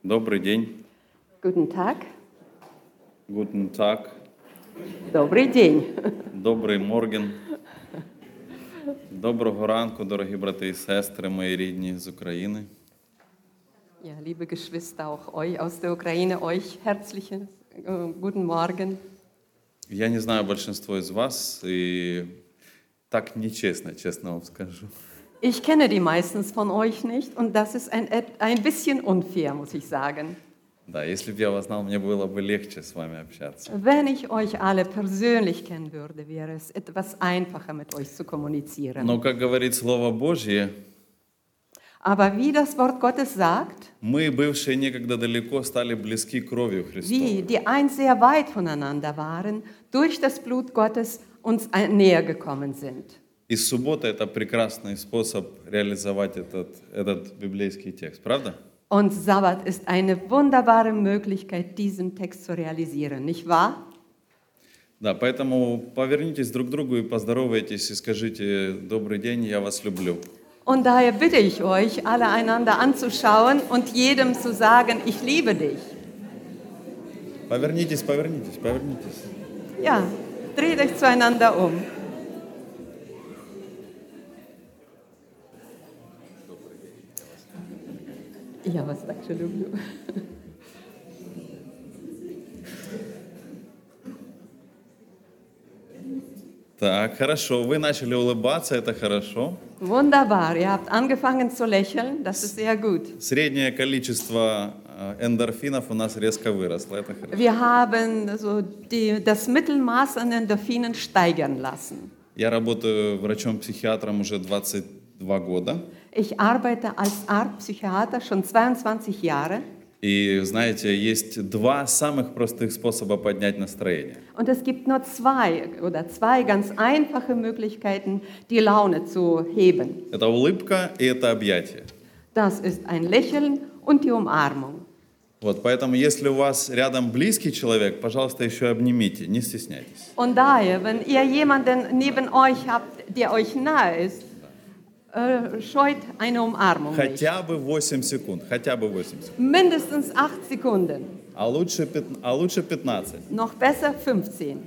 Добрый день. Guten Tag. Guten Tag. Добрий день. Добрий морген. Доброго ранку, дорогі брати і сестри, мої рідні з України. Ja, liebe Geschwister, auch euch aus der Ukraine, euch herzlichen guten Morgen. Я не знаю большинство из вас, и так нечестно, честно вам скажу. Ich kenne die meistens von euch nicht und das ist ein bisschen unfair, muss ich sagen. Да, если бы я вас знал, мне было бы легче с вами общаться. Wenn ich euch alle persönlich kennen würde, wäre es etwas einfacher, mit euch zu kommunizieren. Но, как говорит Слово Божье, Aber wie das Wort Gottes sagt, мы, бывшие некогда далеко, стали близки кровью Христовой. wie die einst sehr weit voneinander waren, durch das Blut Gottes uns näher gekommen sind. И суббота – это прекрасный способ реализовать этот библейский текст, правда? Und Sabbat ist eine wunderbare Möglichkeit, diesen Text zu realisieren, nicht wahr? Да, поэтому повернитесь друг к другу и поздоровайтесь, и скажите «Добрый день, я вас люблю». Und daher bitte ich euch, alle einander anzuschauen und jedem zu sagen, ich liebe dich. Повернитесь, повернитесь, повернитесь. Ja, dreht euch zueinander um. Я вас также люблю. Так, хорошо. Вы начали улыбаться, это хорошо. Wunderbar, ihr habt angefangen zu lächeln, das ist sehr gut. Среднее количество эндорфинов у нас резко выросло, это хорошо. Wir haben so das Mittelmaß an Endorphinen steigern lassen. Я работаю врачом-психиатром уже 22 года. Ich arbeite als Arzt-Psychiater schon 22 Jahre. И, знаете, есть два самых простых способа поднять настроение. Und es gibt nur zwei ganz einfache Möglichkeiten, die Laune zu heben. Это улыбка и это объятие. Das ist ein Lächeln und die Umarmung. Вот, поэтому, если у вас рядом близкий человек, пожалуйста, еще обнимите, не стесняйтесь. Und daher, wenn ihr jemanden neben euch habt, der euch nahe ist, scheut eine Umarmung nicht. Хотя бы 8 секунд, хотя бы 8 секунд. Mindestens 8 Sekunden. А лучше 15. Noch besser 15.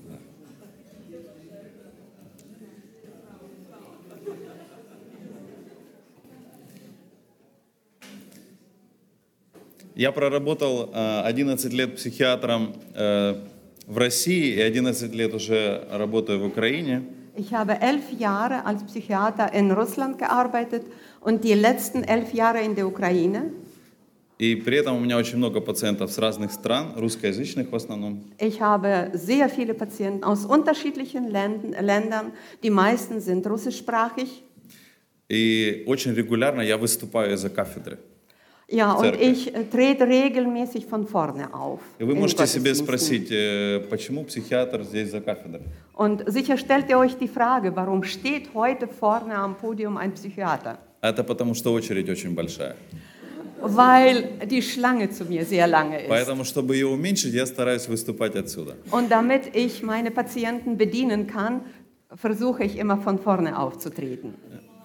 Я проработал 11 лет психиатром в России и 11 лет уже работаю в Украине. Ich habe 11 Jahre als Psychiater in Russland gearbeitet und die letzten 11 Jahre in der Ukraine. И при этом у меня очень много пациентов с разных стран, русскоязычных в основном. Ich habe sehr viele Patienten aus unterschiedlichen Ländern. Die meisten sind russischsprachig. И очень регулярно я выступаю из-за кафедры. Ja, und ich trete regelmäßig von vorne auf. И вы можете себе спросить, почему психиатр здесь за кафедрой? Und sicher stellt ihr euch die Frage, warum steht heute vorne am Podium ein Psychiater? Это потому, что очередь очень большая. Weil die Schlange zu mir sehr lange ist. Поэтому, чтобы ее уменьшить, я стараюсь выступать отсюда. Und damit ich meine Patienten bedienen kann, versuche ich immer von vorne aufzutreten.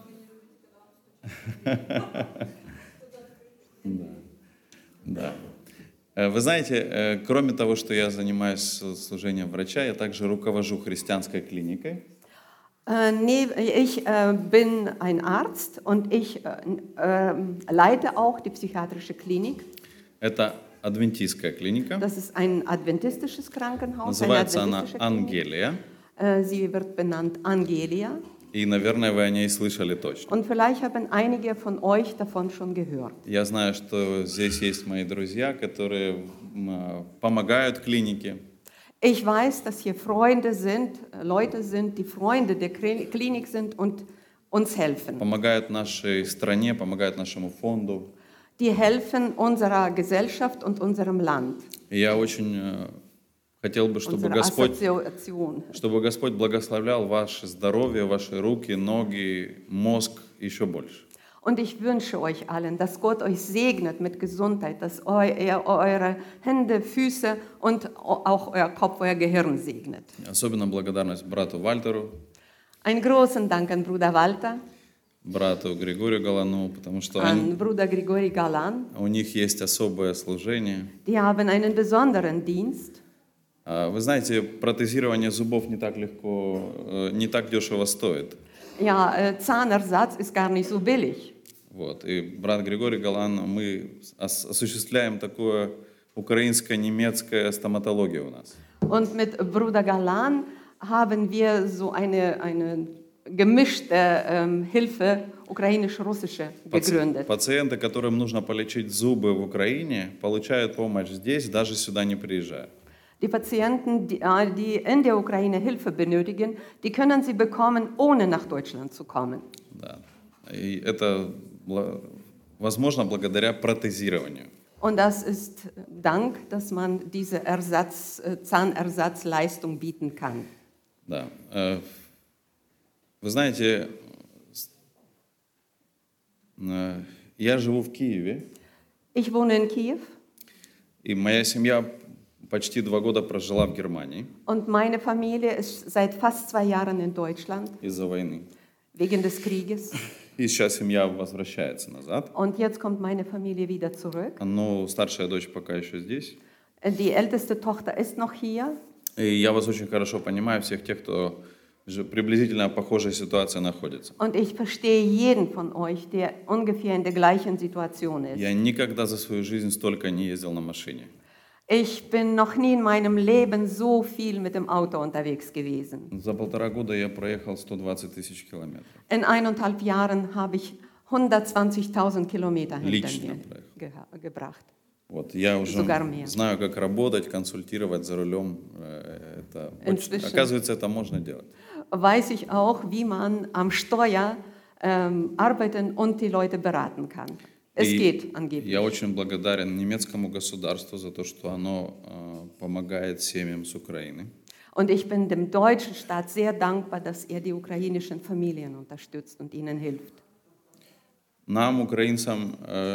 Да. Вы знаете, кроме того, что я занимаюсь служением врача, я также руковожу христианской клиникой. Ich bin ein Arzt und ich leite auch die psychiatrische Klinik. Это адвентистская клиника. Das ist ein adventistisches Krankenhaus. Называется она Ангелия. Sie wird benannt Angelia. И, наверное, вы о ней слышали точно. Und vielleicht haben einige von euch davon schon gehört. Я знаю, что здесь есть мои друзья, которые помогают клинике. Ich weiß, dass hier Freunde sind, Leute sind, die Freunde der Klinik sind und uns helfen. Помогают нашей стране, помогают нашему фонду. Die helfen unserer Gesellschaft und unserem Land. И я очень хотел бы, чтобы Господь благословлял ваше здоровье, ваши руки, ноги, мозг еще больше. Und ich wünsche euch allen, dass Gott euch segnet mit Gesundheit, dass er eure Hände, Füße und auch euer Kopf, euer Gehirn segnet. Особенно благодарность брату Вальтеру. Einen großen Dank an Bruder Walter. брату Григорию Галану, потому что an Bruder Grigori Galan. у них есть особое служение. Die haben einen besonderen Dienst. Вы знаете, протезирование зубов не так легко, не так дешево стоит. Ja, Zahnersatz ist gar nicht so billig. Вот. И брат Григорий Галан, мы осуществляем такое украинско-немецкая стоматология у нас. Und mit Bruder Galan haben wir so eine gemischte Hilfe, ukrainisch-russische, gegründet. Пациенты, которым нужно полечить зубы в Украине, получают помощь здесь, даже сюда не приезжая. Die Patienten, die in der Ukraine Hilfe benötigen, die können sie bekommen, ohne nach Deutschland zu kommen. Да. И это возможно благодаря протезированию. Und das ist Dank, dass man diese Zahnersatzleistung bieten kann. Да. Вы знаете, я живу в Киеве. Ich wohne in Kiew. И моя семья почти 2 года прожила в Германии. Und meine Familie ist seit fast 2 Jahren in Deutschland. Из-за войны. Wegen des Krieges. И сейчас семья возвращается назад. Und jetzt kommt meine Familie wieder zurück. Но старшая дочь пока еще здесь. Die älteste Tochter ist noch hier. И я вас очень хорошо понимаю, всех тех, кто приблизительно в похожей ситуации находится. Und ich verstehe jeden von euch, der ungefähr in der gleichen Situation ist. Я никогда за свою жизнь столько не ездил на машине. Ich bin noch nie in meinem Leben so viel mit dem Auto unterwegs gewesen. За 1,5 года я проехал 120 тысяч километров. In 1,5 Jahren habe ich 120.000 Kilometer hinter mir gebracht. Вот, я уже знаю, как работать, консультировать за рулем. Оказывается, это можно делать. Weiß ich auch, wie man am Steuer arbeiten und die Leute beraten kann. Es geht angeblich. Я очень благодарен немецкому государству за то, что оно помогает семьям с Украины. Und ich bin dem deutschen Staat sehr dankbar, dass er die ukrainischen Familien unterstützt und ihnen hilft. Нам, украинцам,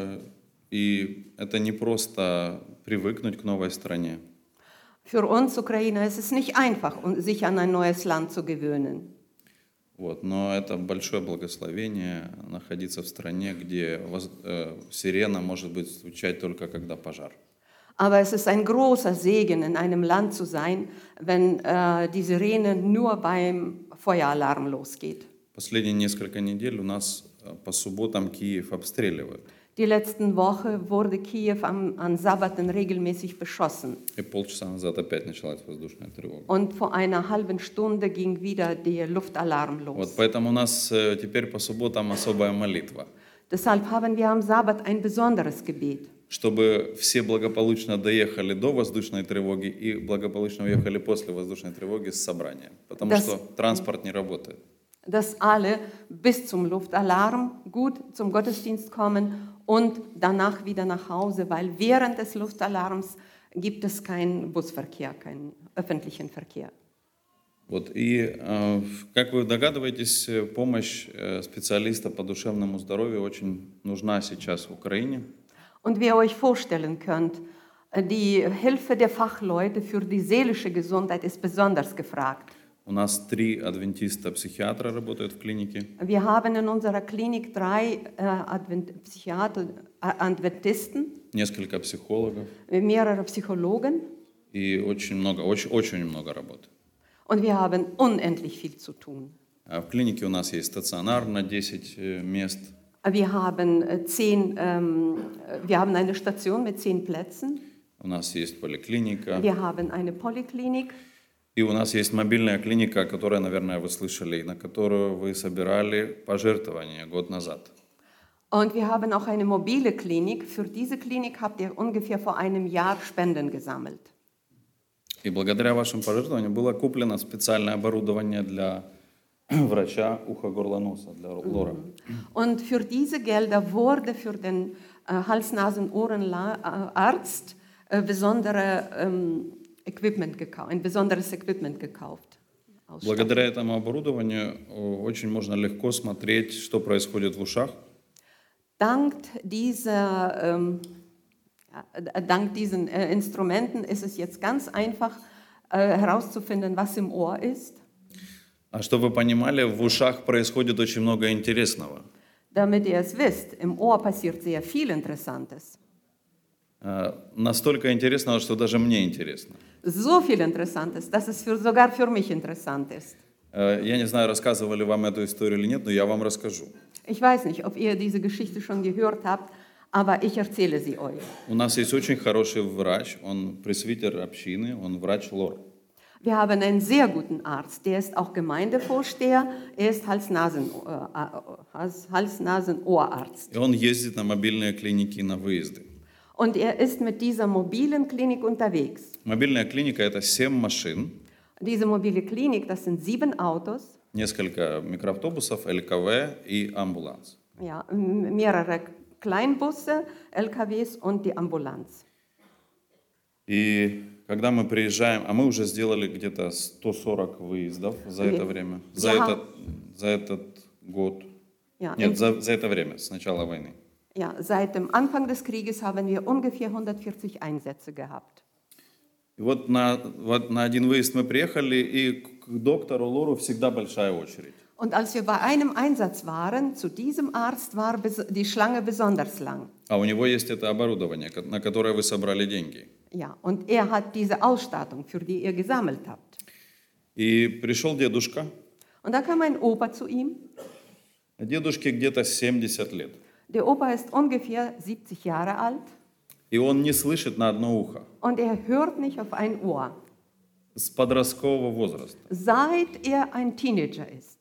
и это не просто привыкнуть к новой стране. Für uns Ukrainer ist es nicht einfach, sich an ein neues Land zu gewöhnen. Вот, но это большое благословение находиться в стране, где сирена может быть звучать только когда пожар. Aber es ist ein großer Segen, in einem Land zu sein, wenn die Sirene nur beim Feueralarm losgeht. Последние несколько недель у нас по субботам Киев обстреливают. Die letzten Woche wurde Kiew an Sabbaten regelmäßig beschossen. И полчаса назад опять началась воздушная тревога. Und vor einer halben Stunde ging wieder der Luftalarm los. Вот поэтому у нас теперь по субботам особая молитва. Deshalb haben wir am Sabbat ein besonderes Gebet. Чтобы все благополучно доехали до воздушной тревоги и благополучно уехали после воздушной тревоги с собрания. Потому что транспорт не работает. Dass alle bis zum Luftalarm gut zum Gottesdienst kommen und danach wieder nach Hause, weil während des Luftalarms gibt es keinen Busverkehr, keinen öffentlichen Verkehr. Вот, и, как вы догадываетесь, помощь специалиста по душевному здоровью очень нужна сейчас в Украине. Und wie ihr euch vorstellen könnt, die Hilfe der Fachleute für die seelische Gesundheit ist besonders gefragt. У нас 3 адвентиста-психиатра работают в клинике. Wir haben in unserer Klinik 3 Adventisten, несколько психологов. Mehrere Psychologen. И очень много работы. Und wir haben unendlich viel zu tun. В клинике у нас есть стационар на 10 мест. Wir haben eine Station mit 10 Plätzen. У нас есть поликлиника. Wir haben eine Poliklinik. И у нас есть мобильная клиника, о которой, наверное, вы слышали, на которую вы собирали пожертвования год назад. Und wir haben auch eine mobile Klinik. Für diese Klinik habt ihr ungefähr vor einem Jahr Spenden gesammelt. И благодаря вашим пожертвованиям было куплено специальное оборудование для врача ухо-горло-носа, для лора. Und für diese Gelder wurde für den Hals-Nasen-Ohren-Arzt ein besonderes Equipment gekauft. Благодаря этому оборудованию очень можно легко смотреть, что происходит в ушах. Dank diesen Instrumenten ist es jetzt ganz einfach herauszufinden, was im Ohr ist. А чтобы вы понимали, в ушах происходит очень много интересного. Damit ihr es wisst, im Ohr passiert sehr viel Interessantes. Настолько интересного, что даже мне интересно. So viel Interessantes, dass es sogar für mich interessant ist. Я не знаю, рассказывали вам эту историю или нет, но я вам расскажу. Ich weiß nicht, ob ihr diese Geschichte schon gehört habt, aber ich erzähle sie euch. У нас есть очень хороший врач, он пресвитер общины, он врач ЛОР. Wir haben einen sehr guten Arzt, der ist auch Gemeindevorsteher, er ist Hals-Nasen-Ohrarzt. И он ездит на мобильные клиники на выезды. Und er ist mit dieser mobilen Klinik unterwegs. Мобильная клиника – это 7 машин, Diese mobile Klinik, das sind 7 Autos, несколько микроавтобусов, ЛКВ и амбуланс. ja, mehrere Kleinbusse, LKWs und die Ambulanz. И когда мы приезжаем, а мы уже сделали где-то 140 выездов за это время, за этот год. Ja, Нет, за это время, с начала войны. Ja, seit dem Anfang des Krieges haben wir ungefähr 140 Einsätze gehabt. И вот на один выезд мы приехали, и к доктору Лору всегда большая очередь. Und als wir bei einem Einsatz waren, zu diesem Arzt war die Schlange besonders lang. А у него есть это оборудование, на которое вы собрали деньги. Ja, und er hat diese Ausstattung, für die ihr gesammelt habt. И пришел дедушка. Und da kam ein Opa zu ihm. Дедушке где-то 70 лет. Der Opa ist ungefähr 70 Jahre alt. И он не слышит на одно ухо. Und er hört nicht auf ein Ohr. С подросткового возраста. Seit er ein Teenager ist.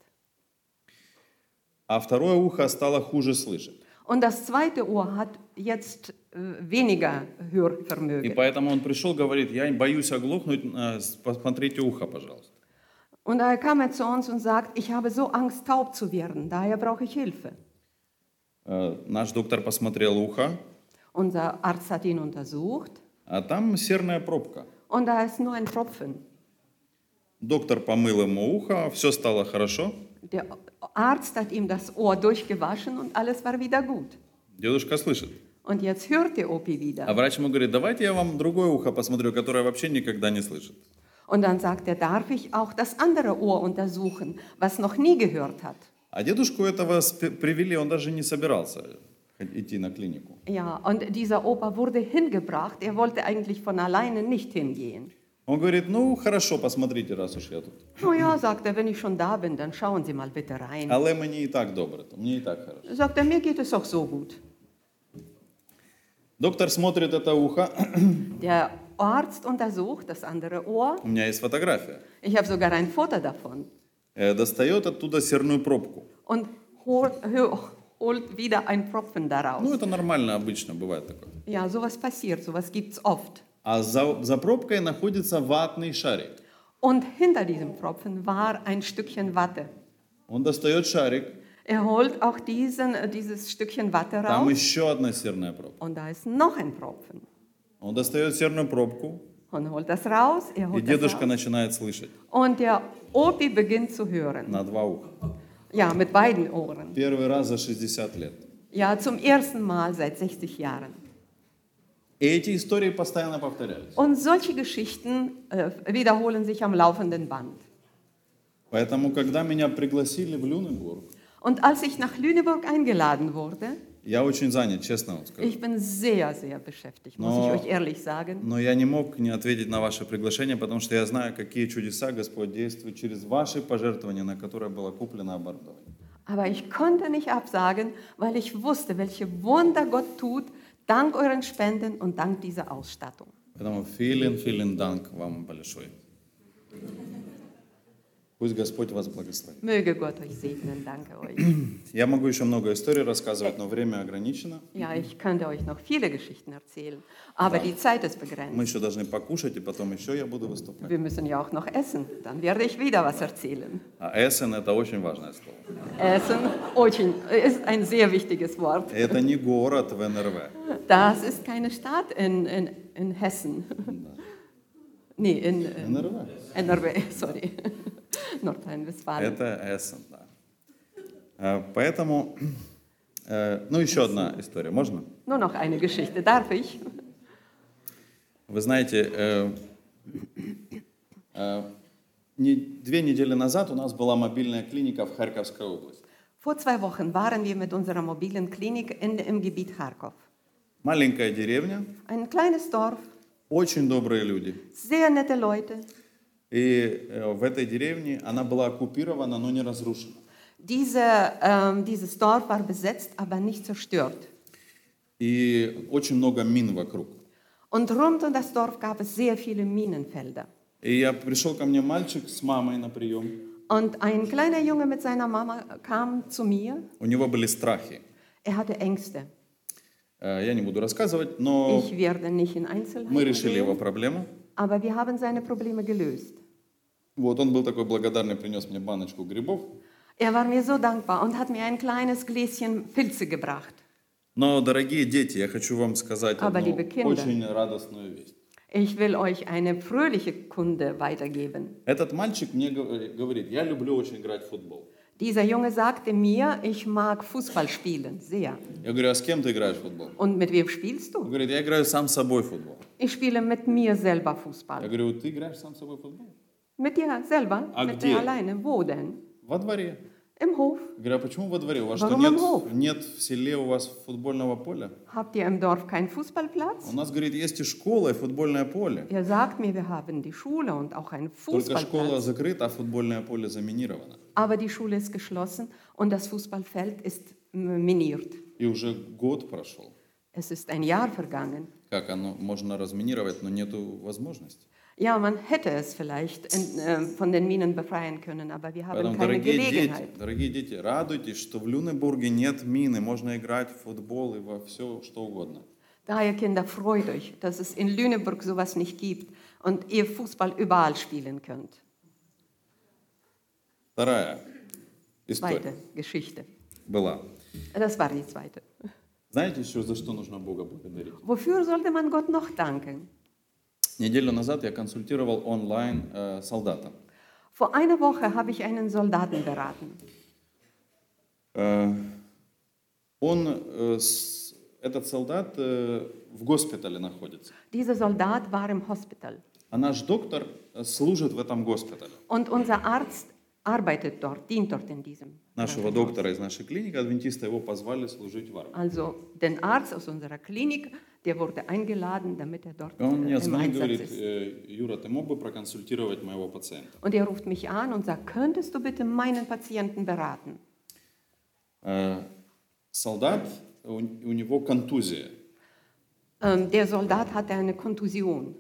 А второе ухо стало хуже слышать. Und das zweite Ohr hat jetzt weniger И Hörvermögen. поэтому он пришел, говорит, я боюсь оглохнуть, посмотрите ухо, пожалуйста. Und daher kam er zu uns und sagt, ich habe so Angst, taub zu werden, daher brauche ich Hilfe. Наш доктор посмотрел ухо, Unser Arzt hat ihn untersucht а там серная пробка. und da ist nur ein Tropfen. Доктор помыл ему ухо, все стало хорошо. Der Arzt hat ihm das Ohr durchgewaschen und alles war wieder gut. Дедушка слышит. Und jetzt hört der Opi А wieder. врач ему говорит, давайте я вам другое ухо посмотрю, которое вообще никогда не слышит. Und dann sagt er, darf ich auch das andere Ohr untersuchen, was noch nie gehört hat. А дедушку этого привели, он даже не собирался идти на клинику. Ja, und dieser Opa wurde hingebracht. Er wollte eigentlich von alleine nicht hingehen. Он говорит, ну хорошо, посмотрите, раз уж я тут. Oh ja, sagt er, wenn ich schon da bin, dann schauen Sie mal bitte rein. Але мені і так добре, мне и так хорошо. Sagt er, mir geht es auch so gut. Доктор смотрит это ухо. Der Arzt untersucht das andere Ohr. У меня есть фотография. Ich habe sogar ein Foto davon. Достает оттуда серную пробку. Und holt wieder einen Tropfen daraus. Ну, это нормально, обычно бывает такое. Ja, sowas passiert, sowas gibt es oft. А за пробкой находится ватный шарик. Und hinter diesem Tropfen war ein Stückchen Watte. Он достает шарик, Er holt auch dieses Stückchen Watte там raus. еще одна серная пробка. Und da ist noch ein Tropfen. Он достает серную пробку, Und holt das raus, er и holt das дедушка raus. начинает слышать Und der Opi beginnt zu hören. на два уха. Ja, mit beiden Ohren. Первый раз за 60 лет. Ja, zum ersten Mal seit 60 Jahren. И эти истории постоянно повторялись. Und solche Geschichten wiederholen sich am laufenden Band. Поэтому, когда меня пригласили в Люнебург, Und als ich nach Lüneburg eingeladen wurde, я очень занят, честно вам скажу. ich bin sehr, sehr beschäftigt, muss ich euch ehrlich sagen. Но я не мог не ответить на ваше приглашение, потому что я знаю, какие чудеса Господь действует через ваши пожертвования, на которые было куплено оборудование. Aber ich konnte nicht absagen, weil ich wusste, welche Wunder Gott tut, dank euren Spenden und dank dieser Ausstattung. Поэтому vielen Dank вам большой. Пусть Господь вас благословит. Möge Gott euch segnen, danke euch. Я могу еще много историй рассказывать, но время ограничено. Ja, ich könnte euch noch viele Geschichten erzählen, aber die Zeit ist begrenzt. Мы еще должны покушать, и потом еще я буду выступать. Wir müssen ja auch noch essen, dann werde ich wieder was erzählen. А Эссен – это очень важное слово. Essen ist ein sehr wichtiges Wort. Это не город в НРВ. Das ist keine Stadt in Hessen. Nee, in НРВ. NRW, sorry. Nordrhein-Westfalen. Это Эссен, да. Поэтому, ну еще одна история, можно? Nur noch eine Geschichte, darf ich? Вы знаете, 2 недели назад у нас была мобильная клиника в Харьковской области. Vor 2 Wochen waren wir mit unserer mobilen Klinik im Gebiet Kharkov. Маленькая деревня, Ein kleines Dorf, очень добрые люди. sehr nette Leute. И в этой деревне она была оккупирована, но не разрушена. Dieses Dorf war besetzt, aber nicht zerstört. И очень много мин вокруг. Und rund um das Dorf gab es sehr viele Minenfelder. И я пришел ко мне мальчик с мамой на прием. Und ein kleiner Junge mit seiner Mama kam zu mir. У него были страхи. Er hatte Ängste. Я не буду рассказывать, но Ich werde nicht in мы Einzelheiten решили его gehen, проблему. aber wir haben seine Probleme gelöst. Вот он был такой благодарный, принес мне баночку грибов. Er war mir so dankbar und hat mir ein kleines Gläschen Pilze gebracht. Но, дорогие дети, я хочу вам сказать Aber одну liebe Kinder, очень радостную весть. Ich will euch eine fröhliche Kunde weitergeben. Этот мальчик мне говорит, я люблю очень играть в футбол. Dieser Junge sagte mir, ich mag Fußball spielen, sehr. Я говорю, а с кем ты играешь в футбол? Und mit wem spielst Он du? говорит, я играю сам с собой в футбол. Ich spiele mit mir selber Я Fußball. говорю, ты играешь сам с собой в футбол? Mit dir selber? А Mit где? dir alleine? Wo denn? Во дворе. Im Hof. Я говорю, а почему во дворе? У вас что, Warum im Hof? нет в селе у вас футбольного поля? Habt ihr im Dorf keinen Fußballplatz? У нас, говорит, есть и школа, и футбольное поле. Er sagt mir, wir haben die Schule und auch einen Только школа Fußballplatz. закрыта, а футбольное поле заминировано. Aber die Schule ist geschlossen und das Fußballfeld ist miniert. И уже год прошел. Es ist ein Jahr vergangen. Как оно можно разминировать, но нету возможности. Ja, man hätte es vielleicht von den Minen befreien können, aber wir haben Поэтому, keine Gelegenheit. дорогие дети, радуйтесь, что в Люнебурге нет мины, можно играть в футбол и во все, что угодно. Daher, Kinder, freut euch, dass es in Lüneburg sowas nicht gibt und ihr Fußball überall spielen könnt. Вторая история Zweite Geschichte. была. Das war die zweite. Знаете еще, за что нужно Бога благодарить? Wofür sollte man Gott noch danken? Неделю назад я консультировал онлайн солдата. Vor einer Woche habe ich einen Soldaten beraten. Этот солдат в госпитале находится. Dieser Soldat war im Hospital. А наш доктор служит в этом госпитале. Und unser Arzt arbeitet dort, dient dort in diesem. Нашего доктора из нашей клиники, адвентиста, его позвали служить в армии. Also den Arzt aus unserer Klinik, der wurde eingeladen, damit er dort Он мне im звонит, Einsatz говорит, ist. Юра, ты мог бы проконсультировать моего пациента? Und er ruft mich an und sagt, könntest du bitte meinen Patienten beraten? Солдат, у него контузия. Der Soldat hatte eine Kontusion.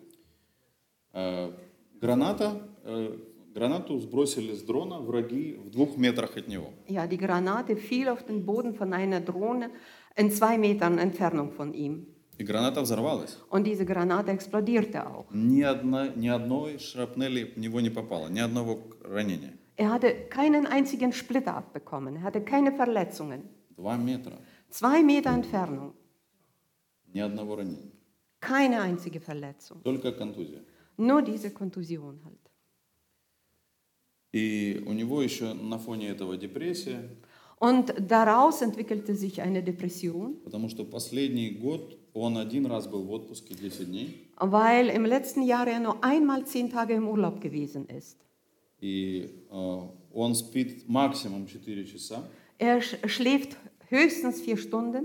Гранату сбросили с дрона враги в 2 метрах от него. Ja, die Granate fiel auf den Boden von einer Drohne in 2 Metern Entfernung von ihm. И граната взорвалась. Und diese Granate explodierte auch. Ни одной шрапнели в него не попало, ни одного ранения. Er hatte keinen einzigen Splitter abbekommen, er hatte keine Verletzungen. 2 метра, 2 Meter Entfernung, ни одного ранения. keine einzige Verletzung. Только контузия. Nur diese Kontusion halt. И у него еще на фоне этого депрессия, Und daraus entwickelte sich eine Depression, потому что последний год он один раз был в отпуске 10 дней. weil im letzten Jahr er nur einmal 10 Tage im Urlaub gewesen ist. И он спит максимум 4 часа. Er schläft höchstens 4 Stunden.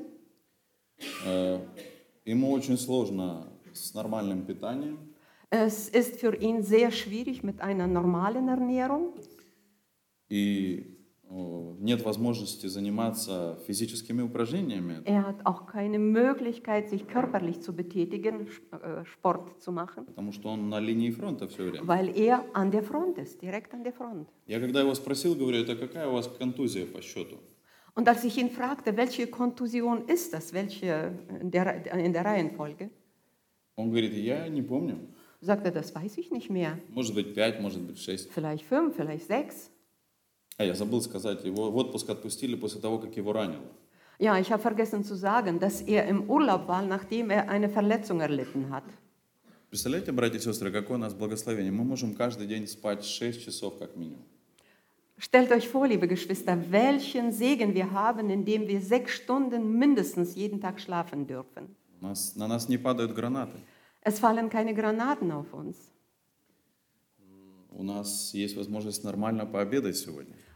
Ему очень сложно с нормальным питанием. Es ist für ihn sehr schwierig mit einer normalen Ernährung. И нет возможности заниматься физическими упражнениями. Er hat auch keine Möglichkeit, sich körperlich zu betätigen, Sport zu machen, Потому что он на линии фронта все время. weil er an der Front ist, direkt an der Front. Я когда его спросил, говорю, это какая у вас контузия по счету? Und als ich ihn fragte, welche Kontusion ist das, welche in der Reihenfolge, Он говорит, я не помню. sagte er, das weiß ich nicht mehr. Может быть 5, может быть 6. Vielleicht 5, vielleicht 6. А я забыл сказать, его в отпуск отпустили после того, как его ранило. Ja, ich habe vergessen zu sagen, dass er im Urlaub war, nachdem er eine Verletzung erlitten hat. Представляете, братья и сестры, какое у нас благословение? Мы можем каждый день спать 6 часов как минимум. Stellt euch vor, liebe Geschwister, welchen Segen wir haben, indem wir 6 Stunden mindestens jeden Tag schlafen dürfen. На нас не падают гранаты. Es fallen keine Granaten auf uns. У нас есть возможность нормально пообедать сегодня.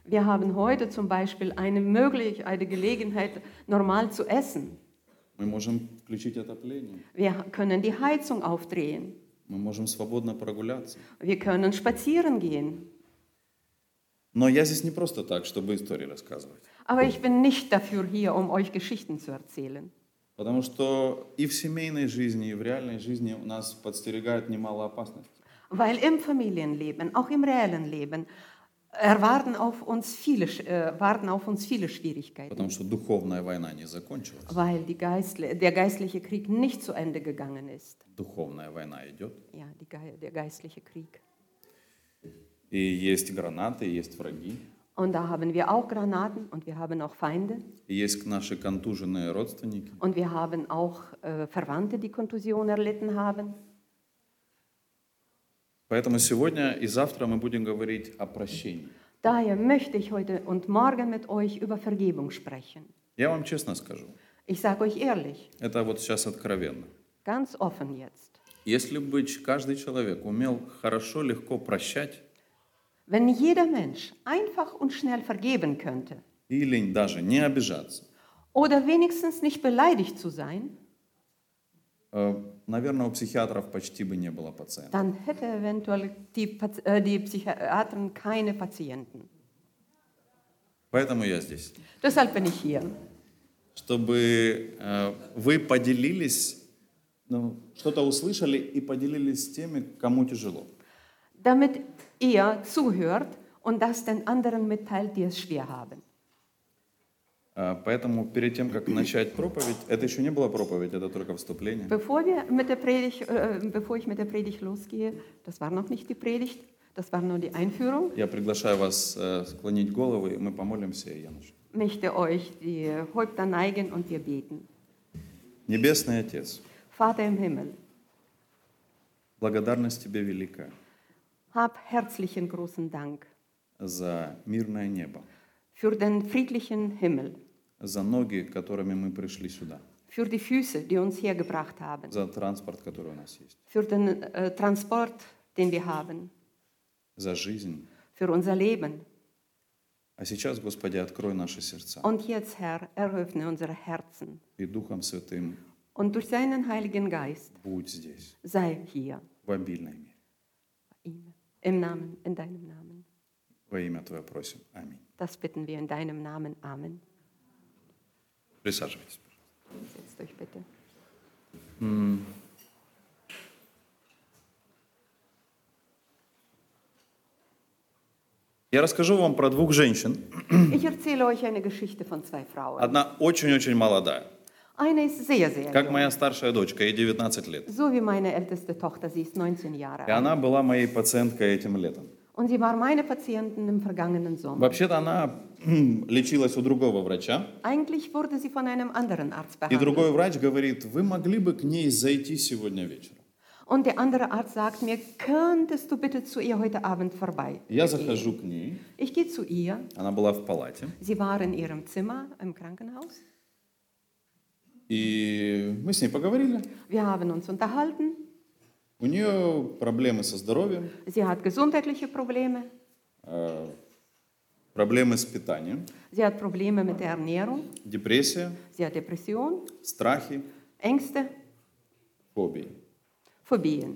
Wir haben heute zum Beispiel eine Gelegenheit, normal zu essen. Мы можем включить отопление. Wir können die Heizung aufdrehen. Мы можем свободно прогуляться. Wir können spazieren gehen. Но я здесь не просто так, чтобы истории рассказывать. Aber ich bin nicht dafür hier, um euch Geschichten zu erzählen. Потому что и в семейной жизни, и в реальной жизни у нас подстерегают немало опасностей. Weil im Familienleben, auch im reellen Leben, warten auf uns viele Schwierigkeiten. Потому что духовная война не закончилась. Weil der geistliche Krieg nicht zu Ende gegangen ist. Духовная война идет. Ja, der geistliche Krieg. И есть гранаты, и есть враги. Und da haben wir auch Granaten und wir haben auch Feinde. И есть наши контуженные родственники. Und wir haben auch Verwandte, die Kontusion erlitten haben. Поэтому сегодня и завтра мы будем говорить о прощении. Daher möchte ich heute und morgen mit euch über Vergebung sprechen. Я вам честно скажу. Ich sage euch ehrlich, Это вот сейчас откровенно. ganz offen jetzt. Если бы каждый человек умел хорошо, легко прощать, Wenn jeder Mensch einfach und schnell vergeben könnte или даже не обижаться, oder wenigstens nicht beleidigt zu sein, наверное, у психиатров почти бы не было пациентов. dann hätte eventuell die Psychiatren keine Patienten. Поэтому я здесь. Deshalb bin ich hier, Чтобы вы поделились, что-то услышали и поделились с теми, кому тяжело. damit ihr zuhört und das den anderen mitteilt, die es schwer haben. Поэтому перед тем, как начать проповедь, это еще не была проповедь, это только вступление. Bevor ich mit der Predigt losgehe, das war noch nicht die Predigt, das war nur die Einführung, Я приглашаю вас склонить головы, мы помолимся, и я начну. möchte euch die Häupter neigen und wir beten. Небесный Отец, Vater im Himmel, благодарность Тебе великая hab herzlichen großen Dank за мирное небо, für den friedlichen Himmel, за ноги, которыми мы пришли сюда, für die Füße, die uns hergebracht haben, за транспорт, который у нас есть, für den Transport, den wir haben, за жизнь. für unser Leben. А сейчас, Господи, открой наши сердца Und jetzt, Herr, eröffne unsere Herzen и Духом Святым und durch seinen Heiligen Geist будь здесь, sei hier, в обильной мере. in deinem Namen. Во имя Твое просим. Аминь. Das bitten wir in deinem Namen. Amen. Присаживайтесь. Setzt euch bitte. Я расскажу вам про двух женщин. Ich erzähle euch eine Geschichte von zwei Frauen. Одна очень-очень молодая, Eine ist sehr, sehr как jung. моя старшая дочка, ей 19 лет. So wie meine älteste Tochter, sie ist 19 Jahre И alt. она была моей пациенткой этим летом. Und sie war meine Patientin im vergangenen Sommer. Вообще-то она лечилась у другого врача, Eigentlich wurde sie von einem anderen Arzt и другой behandelt. врач говорит, вы могли бы к ней зайти сегодня вечером. Und der andere Arzt sagt mir, könntest du bitte zu ihr heute Abend vorbei? Я захожу к ней, Ich gehe zu ihr. она была в палате, Sie war in ihrem Zimmer im Krankenhaus. и мы с ней поговорили. Wir haben uns unterhalten. У нее проблемы со здоровьем, Sie hat gesundheitliche Probleme. проблемы с питанием, Sie hat Probleme mit der Ernährung. депрессия, Sie hat Depression, страхи, Ängste, фобии. Phobien.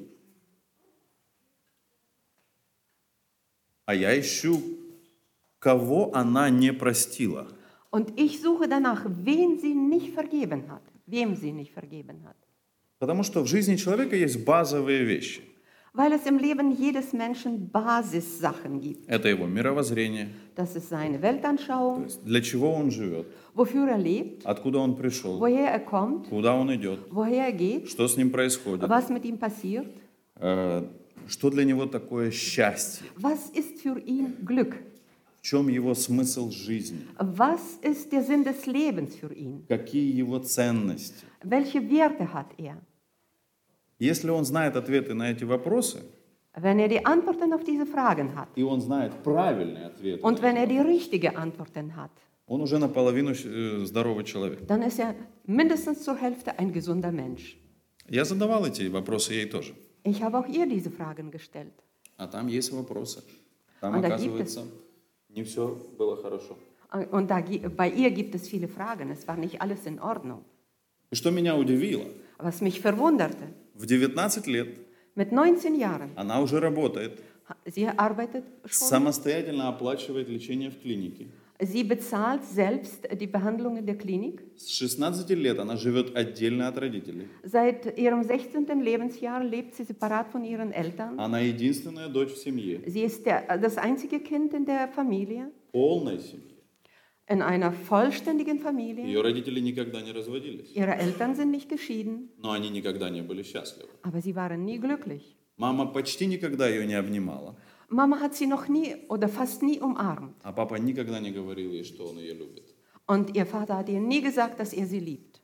А я ищу, кого она не простила. Und ich suche danach, wen sie nicht vergeben hat, wem sie nicht vergeben hat. Потому что в жизни человека есть базовые вещи. Weil es im Leben jedes Menschen Basissachen gibt. Это его мировоззрение, Das ist seine то Weltanschauung, есть для чего он живет, wofür er lebt, откуда он пришел, woher er kommt, куда он идет, woher er geht, что с ним происходит, was mit ihm passiert, что для него такое счастье, was ist für ihn Glück, в чем его смысл жизни, was ist der Sinn des Lebens für ihn, какие его ценности. welche Werte hat er. Если он знает ответы на эти вопросы, Wenn er die Antworten auf diese Fragen hat и он знает правильные ответы, und wenn er die richtigen Antworten hat, он уже наполовину здоровый человек. dann ist er mindestens zur Hälfte ein gesunder Mensch. Я задавал эти вопросы ей тоже. Ich habe auch ihr diese Fragen gestellt. А там есть вопросы. Там, Und da оказывается, Не все было хорошо. Und bei ihr gibt es viele Fragen. Es war nicht alles in Ordnung. И что меня удивило, Was mich verwunderte, в 19 лет mit 19 Jahren, она уже работает, sie arbeitet schon, самостоятельно оплачивает лечение в клинике. sie bezahlt selbst die Behandlung in der Klinik. С 16 лет она живет отдельно от родителей. Seit ihrem 16. Lebensjahr lebt sie separat von ihren Eltern. Она единственная дочь в семье. Sie ist das einzige Kind in der Familie, Полной семье. in einer vollständigen Familie. Ее родители никогда не разводились, Ihre Eltern sind nicht geschieden, но они никогда не были счастливы. aber sie waren nie glücklich. Мама почти никогда ее не обнимала, Mama hat sie noch nie oder fast nie umarmt. а папа никогда не говорил ей, что он ее любит. Und ihr Vater hat ihr nie gesagt, dass er sie liebt.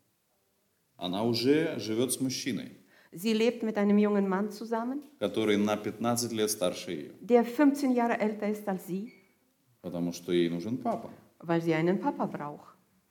Она уже живет с мужчиной, Sie lebt mit einem jungen Mann zusammen, который на 15 лет старше ее, der 15 Jahre älter ist als sie, потому что ей нужен папа. weil sie einen Papa braucht.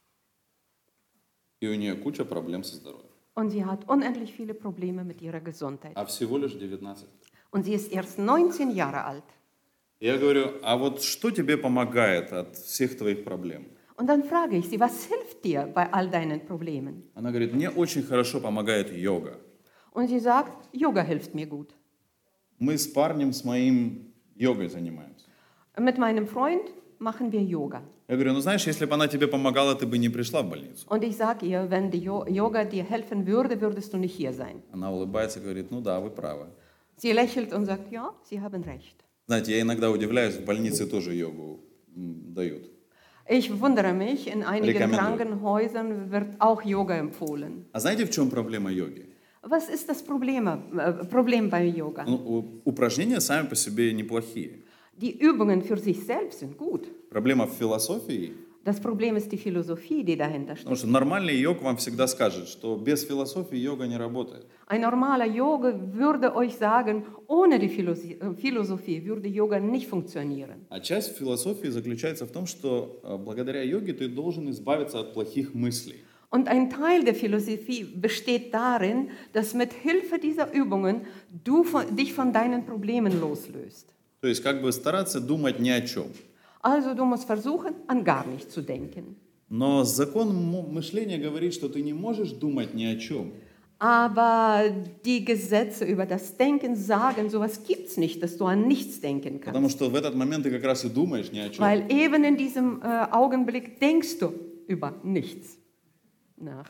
И у нее куча проблем со здоровьем. Und sie hat unendlich viele Probleme mit ihrer Gesundheit. А всего лишь 19. Und sie ist erst 19 Jahre alt. Я говорю, а вот что тебе помогает от всех твоих проблем? Und dann frage ich sie, was hilft dir bei all deinen Problemen? Она говорит, мне очень хорошо помогает йога. Und sie sagt, Yoga hilft mir gut. Мы с парнем, с моим йогой занимаемся. Mit meinem Freund machen wir Yoga. Я говорю, ну знаешь, если бы она тебе помогала, ты бы не пришла в больницу. Und ich sage ihr, wenn die Yoga dir helfen würde, würdest du nicht hier sein. Она улыбается и говорит, ну да, вы правы. Sie lächelt und sagt, ja, Sie haben recht. Знаете, я иногда удивляюсь, в больнице тоже йогу дают. Ich wundere mich, in einigen Rekommendo. Krankenhäusern wird auch Yoga empfohlen. А знаете, в чем проблема йоги? Was ist das Problem bei Yoga? Ну, упражнения сами по себе неплохие. Die Übungen für sich selbst sind gut. Проблема в философии, Das Problem ist die Philosophie, die dahinter steht. потому что нормальный йог вам всегда скажет, что без философии йога не работает. Ein normaler Yoga würde euch sagen, ohne die Philosophie würde Yoga nicht funktionieren. А часть философии заключается в том, что благодаря йоге ты должен избавиться от плохих мыслей. Und ein Teil der Philosophie besteht darin, dass mit Hilfe dieser Übungen du dich von deinen Problemen loslöst. То есть как бы стараться думать ни о чем. Also du musst versuchen, an gar nichts zu denken. Но закон мышления говорит, что ты не можешь думать ни о чем. Aber die Gesetze über das Denken sagen, sowas gibt es nicht, dass du an nichts denken Потому kannst. что в этот момент ты как раз и думаешь ни о чем. Weil eben in diesem Augenblick denkst du über nichts nach.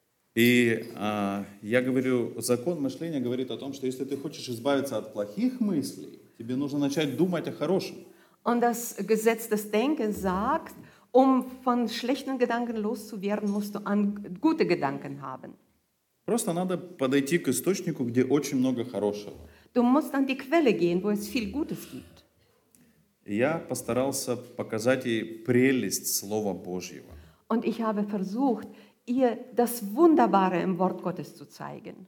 И я говорю, закон мышления говорит о том, что если ты хочешь избавиться от плохих мыслей, тебе нужно начать думать о хорошем. Und das Gesetz des Denkens sagt, um von schlechten Gedanken loszuwerden, musst du an gute Gedanken haben. Просто надо подойти к источнику, где очень много хорошего. Du musst an die Quelle gehen, wo es viel Gutes gibt. И я постарался показать ей прелесть Слова Божьего. Und ich habe versucht, ihr das Wunderbare im Wort Gottes zu zeigen.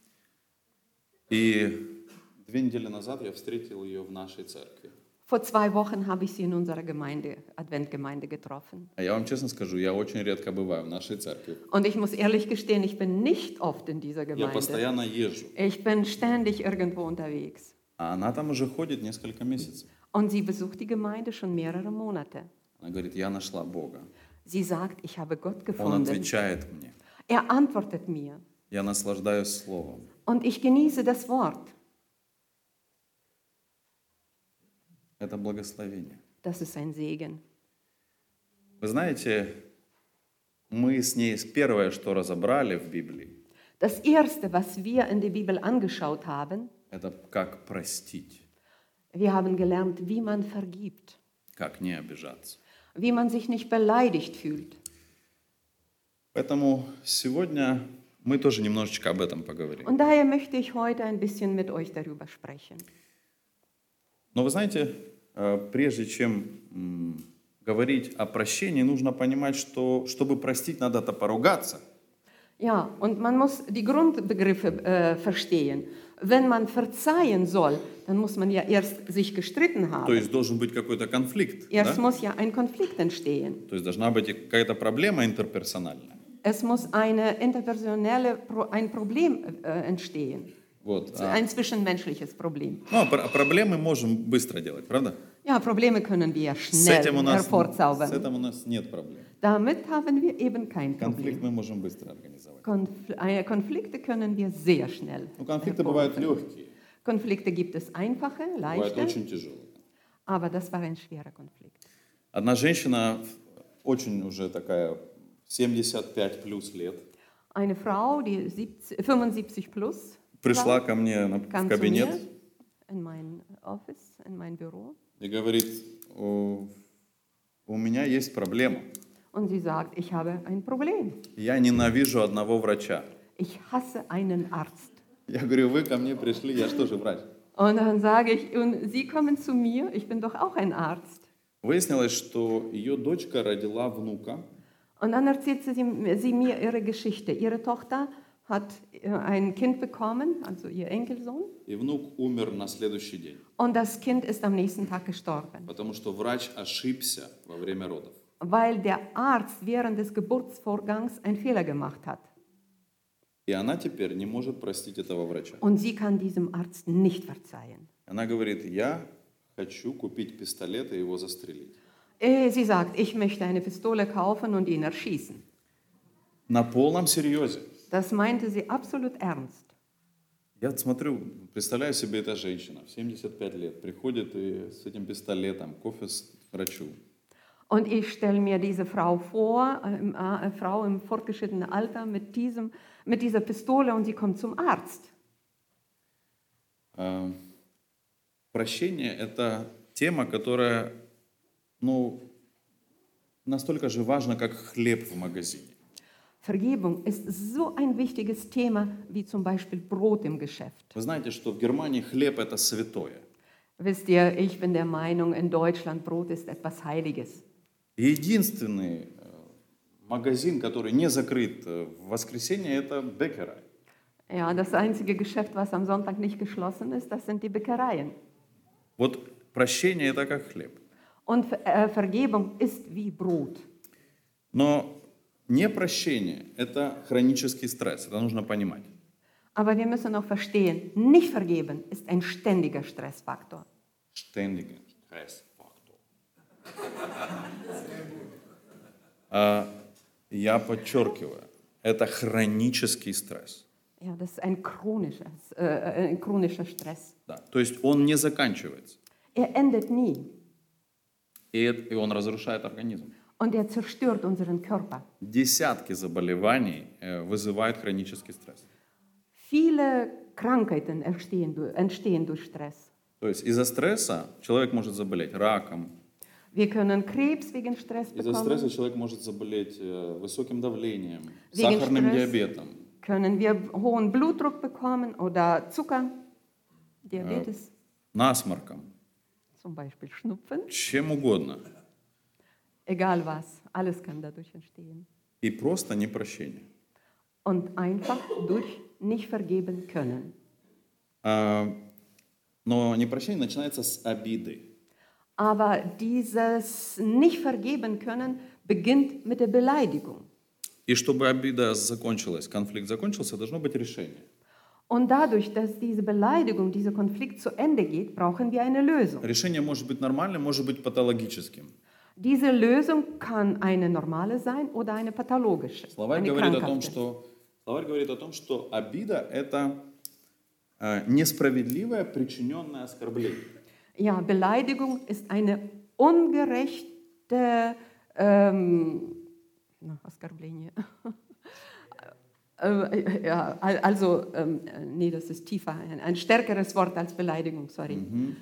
И 2 недели назад я встретил ее в нашей церкви. Vor 2 Wochen habe ich sie in unserer Gemeinde, Adventgemeinde getroffen. А я вам честно скажу, я очень редко бываю в нашей церкви. Und ich muss ehrlich gestehen, ich bin nicht oft in dieser Я Gemeinde. постоянно езжу. Ich bin ständig irgendwo unterwegs. А она там уже ходит несколько месяцев. Und sie besucht die Gemeinde schon mehrere Monate. Она говорит, я нашла Бога. Sie sagt, ich habe Gott Он gefunden. отвечает мне. Er antwortet mir. Я наслаждаюсь Словом. Und ich genieße das Wort. Это благословение. Das ist ein Segen. Вы знаете, мы с ней первое, что разобрали в Библии, Das Erste, was wir in der Bibel angeschaut haben, это как простить, wir haben gelernt, wie man vergibt, как не обижаться. wie man sich nicht beleidigt fühlt. Поэтому сегодня мы тоже немножечко об этом поговорим. Und daher möchte ich heute ein bisschen mit euch darüber sprechen. Но вы знаете, прежде чем говорить о прощении, нужно понимать, что чтобы простить, надо-то поругаться. Ja, und man muss die Grundbegriffe verstehen. Wenn man verzeihen soll, dann muss man ja erst sich gestritten То haben. есть должен быть какой-то конфликт. Erst Да? muss ja ein Konflikt entstehen. То есть должна быть какая-то проблема интерперсональная. Es muss ein Problem entstehen. Вот. Ein zwischenmenschliches Problem. Ну, проблемы можем быстро делать, правда? Ja, Probleme können wir schnell hervorzaubern. С этим у нас нет проблем. Damit haben wir eben kein Конфликт мы Problem. можем быстро организовать. Konflikte können wir sehr schnell Ну, конфликты бывают hervorrufen. легкие, Konflikte gibt es einfache, бывают leichte, очень tяжелые. aber das war ein schwerer Konflikt. Одна женщина, очень уже такая, 75 плюс лет, Eine Frau, die 75 plus пришла war, ко мне в kam zu кабинет mir in mein Office, in mein Büro и говорит, у меня есть проблема. und sie sagt, ich habe ein Problem. Я ненавижу одного врача. Ich hasse einen Arzt. Я говорю, вы ко мне пришли, я же тоже врач. Und dann sage ich, und Sie kommen zu mir, ich bin doch auch ein Arzt. Выяснилось, что ее дочка родила внука, Und dann erzählt sie mir ihre Geschichte. Ihre Tochter hat ein Kind bekommen, also ihr Enkelsohn, и внук умер на следующий день, und das Kind ist am nächsten Tag gestorben, потому что врач ошибся во время родов. weil der Arzt während des Geburtsvorgangs einen Fehler gemacht hat. И она теперь не может простить этого врача. Und sie kann diesem Arzt nicht verzeihen. Она говорит, я хочу купить пистолет и его застрелить. Sie sagt, ich möchte eine Pistole kaufen und ihn erschießen. На полном серьезе. Das meinte sie absolut ernst. Я смотрю, представляю себе, эта женщина в 75 лет приходит и с этим пистолетом, кофе с врачу. Und ich stelle mir diese Frau vor, eine Frau im fortgeschrittenen Alter mit dieser Pistole, und sie kommt zum Arzt. Прощение – это тема, которая, настолько же важна, как хлеб в магазине. Vergebung ist so ein wichtiges Thema wie zum Beispiel Brot im Geschäft. Вы знаете, что в Германии хлеб – это святое. Wisst ihr, ich bin der Meinung, in Deutschland Brot ist etwas Heiliges. Единственный магазин, который не закрыт в воскресенье, это Bäckerei. Ja, das einzige Geschäft, was am Sonntag nicht geschlossen ist, das sind die Bäckereien. Вот прощение – это как хлеб. Und Vergebung ist wie Brot. Но непрощение – это хронический стресс, это нужно понимать. Aber wir müssen auch verstehen, nicht vergeben ist ein ständiger Stressfaktor. Ständiger Stressfaktor. Я подчеркиваю, это хронический стресс. Ja, das ist ein chronischer Stress. Да, то есть он не заканчивается. Endet nie. И он разрушает организм. Und zerstört unseren Körper. Десятки заболеваний вызывают хронический стресс. Viele Krankheiten entstehen durch Stress. То есть из-за стресса человек может заболеть раком. Wir können Krebs wegen Stress bekommen. Из-за стресса человек может заболеть высоким давлением, сахарным диабетом. Können wir hohen Blutdruck bekommen oder Zucker, Diabetes. Насморком. Zum Beispiel Schnupfen. Чем угодно. Egal was, alles kann dadurch entstehen. И просто непрощение. Und einfach durch nicht vergeben können. Но непрощение начинается с обиды. Aber dieses nicht vergeben können beginnt mit der Beleidigung. И чтобы обида закончилась, конфликт закончился, должно быть решение. Und dadurch, dass diese Beleidigung, dieser Konflikt zu Ende geht, brauchen wir eine Lösung. Решение может быть нормальным, может быть патологическим. Diese Lösung kann eine normale sein oder eine pathologische. Словарь говорит о том, что обида – это несправедливое причиненное оскорбление. Ja, Beleidigung ist eine ungerechte оскорбление. Ja, also, nee, das ist tiefer, ein stärkeres Wort als Beleidigung, sorry.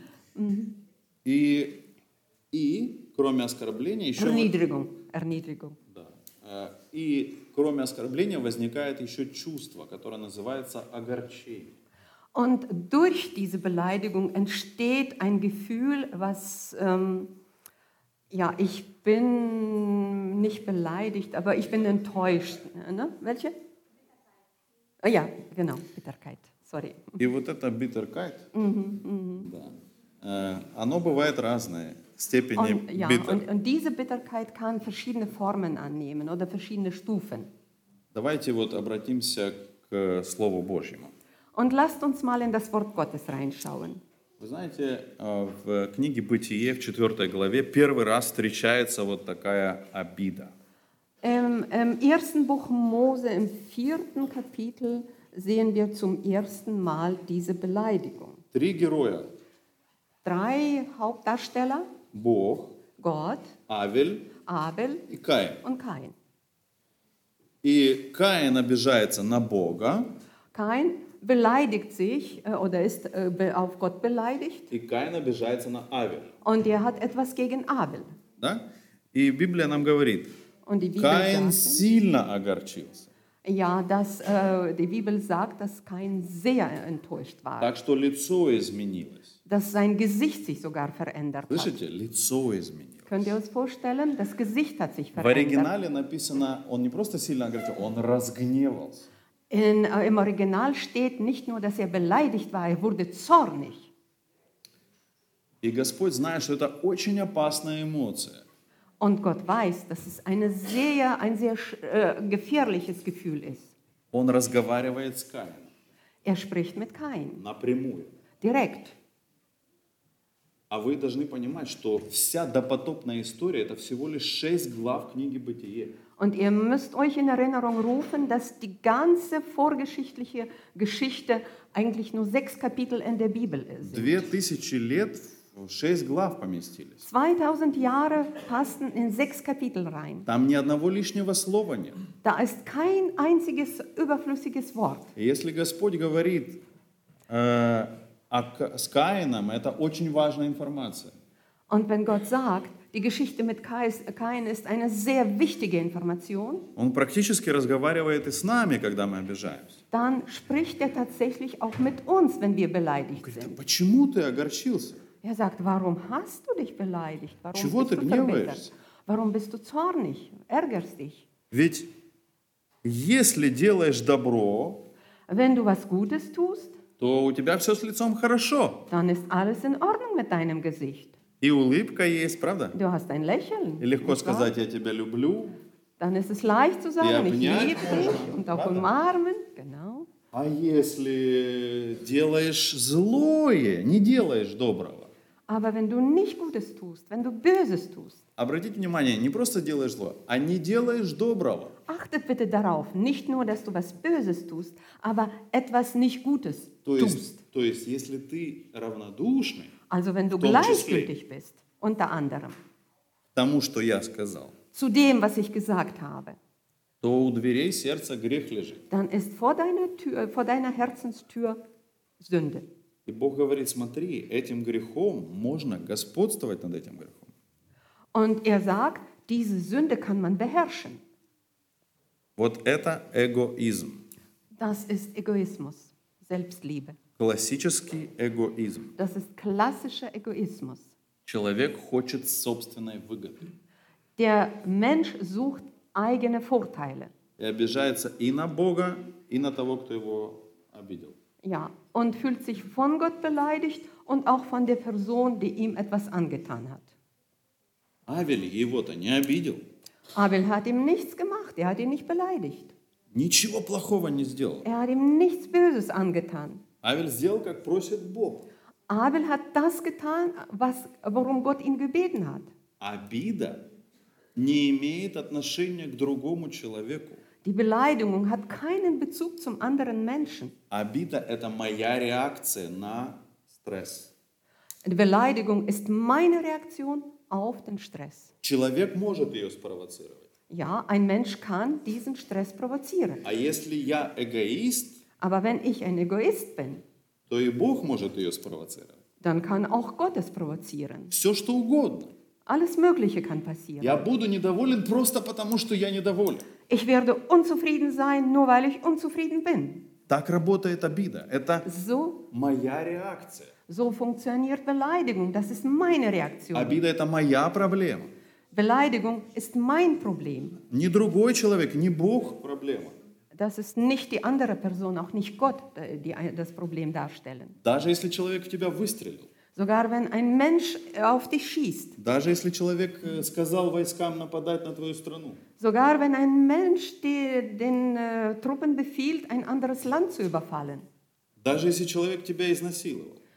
И кроме оскорбления еще... Erniedrigung. Да. И кроме оскорбления возникает еще чувство, которое называется огорчение. Und durch diese Beleidigung entsteht ein Gefühl, was, ja, ich bin nicht beleidigt, aber ich bin enttäuscht. Ne? Welche? Ja, genau, Bitterkeit, sorry. И вот это bitterkeit, да, оно бывает разное, степени bitter. Und diese Bitterkeit kann verschiedene Formen annehmen oder verschiedene Stufen. Давайте вот обратимся к Слову Божьему. Und lasst uns mal in das Wort Gottes reinschauen. Вы знаете, в книге «Бытие» в 4 главе первый раз встречается вот такая обида. Im ersten Buch Mose, im 4. Kapitel, sehen wir zum ersten Mal diese Beleidigung. 3 героя. 3 Hauptdarsteller, Бог, Gott, Авель Abel и Каин. und Kain. И Каин обижается на Бога, Kain beleidigt sich oder ist auf Gott beleidigt и Каин обижается на Авель. und er hat etwas gegen Abel. Да? И Библия нам говорит, Und die Bibel Каин sagt, сильно огорчился. ja, die Bibel sagt, dass Kain sehr enttäuscht war, Так что лицо изменилось. dass sein Gesicht sich sogar verändert hat. Слышите? Лицо изменилось. Könnt ihr euch vorstellen? Das Gesicht hat sich В verändert. оригинале написано, он не просто сильно огорчился, он разгневался. Im Original steht nicht nur, dass er beleidigt war, er wurde zornig. И Господь знает, что это очень опасная эмоция. Und Gott weiß, dass es ein sehr gefährliches Gefühl ist. Он разговаривает с Каином Er spricht mit Kain, напрямую. direkt. А вы должны понимать, что вся допотопная история – это всего лишь 6 глав книги «Бытие». Und ihr müsst euch in Erinnerung rufen, dass die ganze vorgeschichtliche Geschichte eigentlich nur 6 Kapitel in der Bibel ist. 2000 лет в 6 глав поместились. 2000 Jahre passten in 6 Kapitel rein. Там ни одного лишнего слова нет. Da ist kein einziges überflüssiges Wort. И если Господь говорит с Каином, это очень важная информация. Und wenn Gott sagt, die Geschichte mit Kain ist eine sehr wichtige Information, Он практически разговаривает и с нами, когда мы обижаемся. dann spricht er tatsächlich auch mit uns, wenn wir beleidigt Говорит, sind. почему ты огорчился? Er sagt, warum hast du dich beleidigt? Warum Чего bist ты du verbittert? гневаешься? Warum bist du zornig? Ärgerst dich? Ведь если делаешь добро, Wenn du was Gutes tust, то у тебя все с лицом хорошо. dann ist alles in Ordnung mit deinem Gesicht. И улыбка есть, правда? Du hast ein Lächeln. И легко nicht wahr? сказать, я тебя люблю. Dann ist es leicht zu sagen, ich обнять liebe dich und auch umarmen. Genau. А если делаешь злое, не делаешь доброго. Aber wenn du nicht Gutes tust, wenn du Böses tust, Обратите внимание, не просто делаешь зло, а не делаешь доброго. achtet bitte darauf, nicht nur, dass du was Böses tust, aber etwas nicht Gutes tust. То есть, если ты равнодушный Also wenn du в том числе gleichgültig bist, unter anderem, к тому, что я сказал, zu dem, was ich gesagt habe, то у дверей сердца грех лежит. dann ist vor deiner Herzenstür Sünde. И Бог говорит, смотри, этим грехом можно господствовать над этим грехом. Und er sagt, diese Sünde kann man beherrschen. Вот это эгоизм. Das ist Egoismus, Selbstliebe. Классический эгоизм. Das ist klassischer Egoismus. Человек хочет собственной выгоды. Der Mensch sucht eigene Vorteile. И обижается и на Бога, и на того, кто его обидел. Ja, und fühlt sich von Gott beleidigt und auch von der Person, die ihm etwas angetan hat. Авель его-то не обидел. Abel hat ihm nichts gemacht, er hat ihn nicht beleidigt. Ничего плохого не сделал. Er hat ihm nichts Böses angetan. Авель сделал, как просит Бог. Abel hat das getan, worum Gott ihn gebeten hat. Обида не имеет отношения к другому человеку. Die Beleidigung hat keinen Bezug zum anderen Menschen. Обида – это моя реакция на стресс. Die Beleidigung ist meine Reaktion auf den Stress. Человек может ее спровоцировать. Ja, ein Mensch kann diesen Stress provozieren. А если я эгоист, Aber wenn ich ein Egoist bin, то и Бог может ее спровоцировать. dann kann auch Gott es provozieren. Все, что угодно. Alles Mögliche kann passieren. Я буду недоволен просто потому, что я недоволен. Ich werde unzufrieden sein, nur weil ich unzufrieden bin. Так работает обида. Это So, моя реакция. so funktioniert Beleidigung. Das ist meine Reaktion. Обида – это моя проблема. Beleidigung ist mein Problem. Не другой человек, не Бог проблема. Das ist nicht die andere Person, auch nicht Gott, die das Problem darstellen. Даже если человек в тебя выстрелил, Sogar wenn ein Mensch auf dich schießt, даже если человек сказал войскам нападать на твою страну, sogar wenn ein Mensch den Truppen befiehlt, ein anderes Land zu überfallen, даже если человек тебя изнасиловал,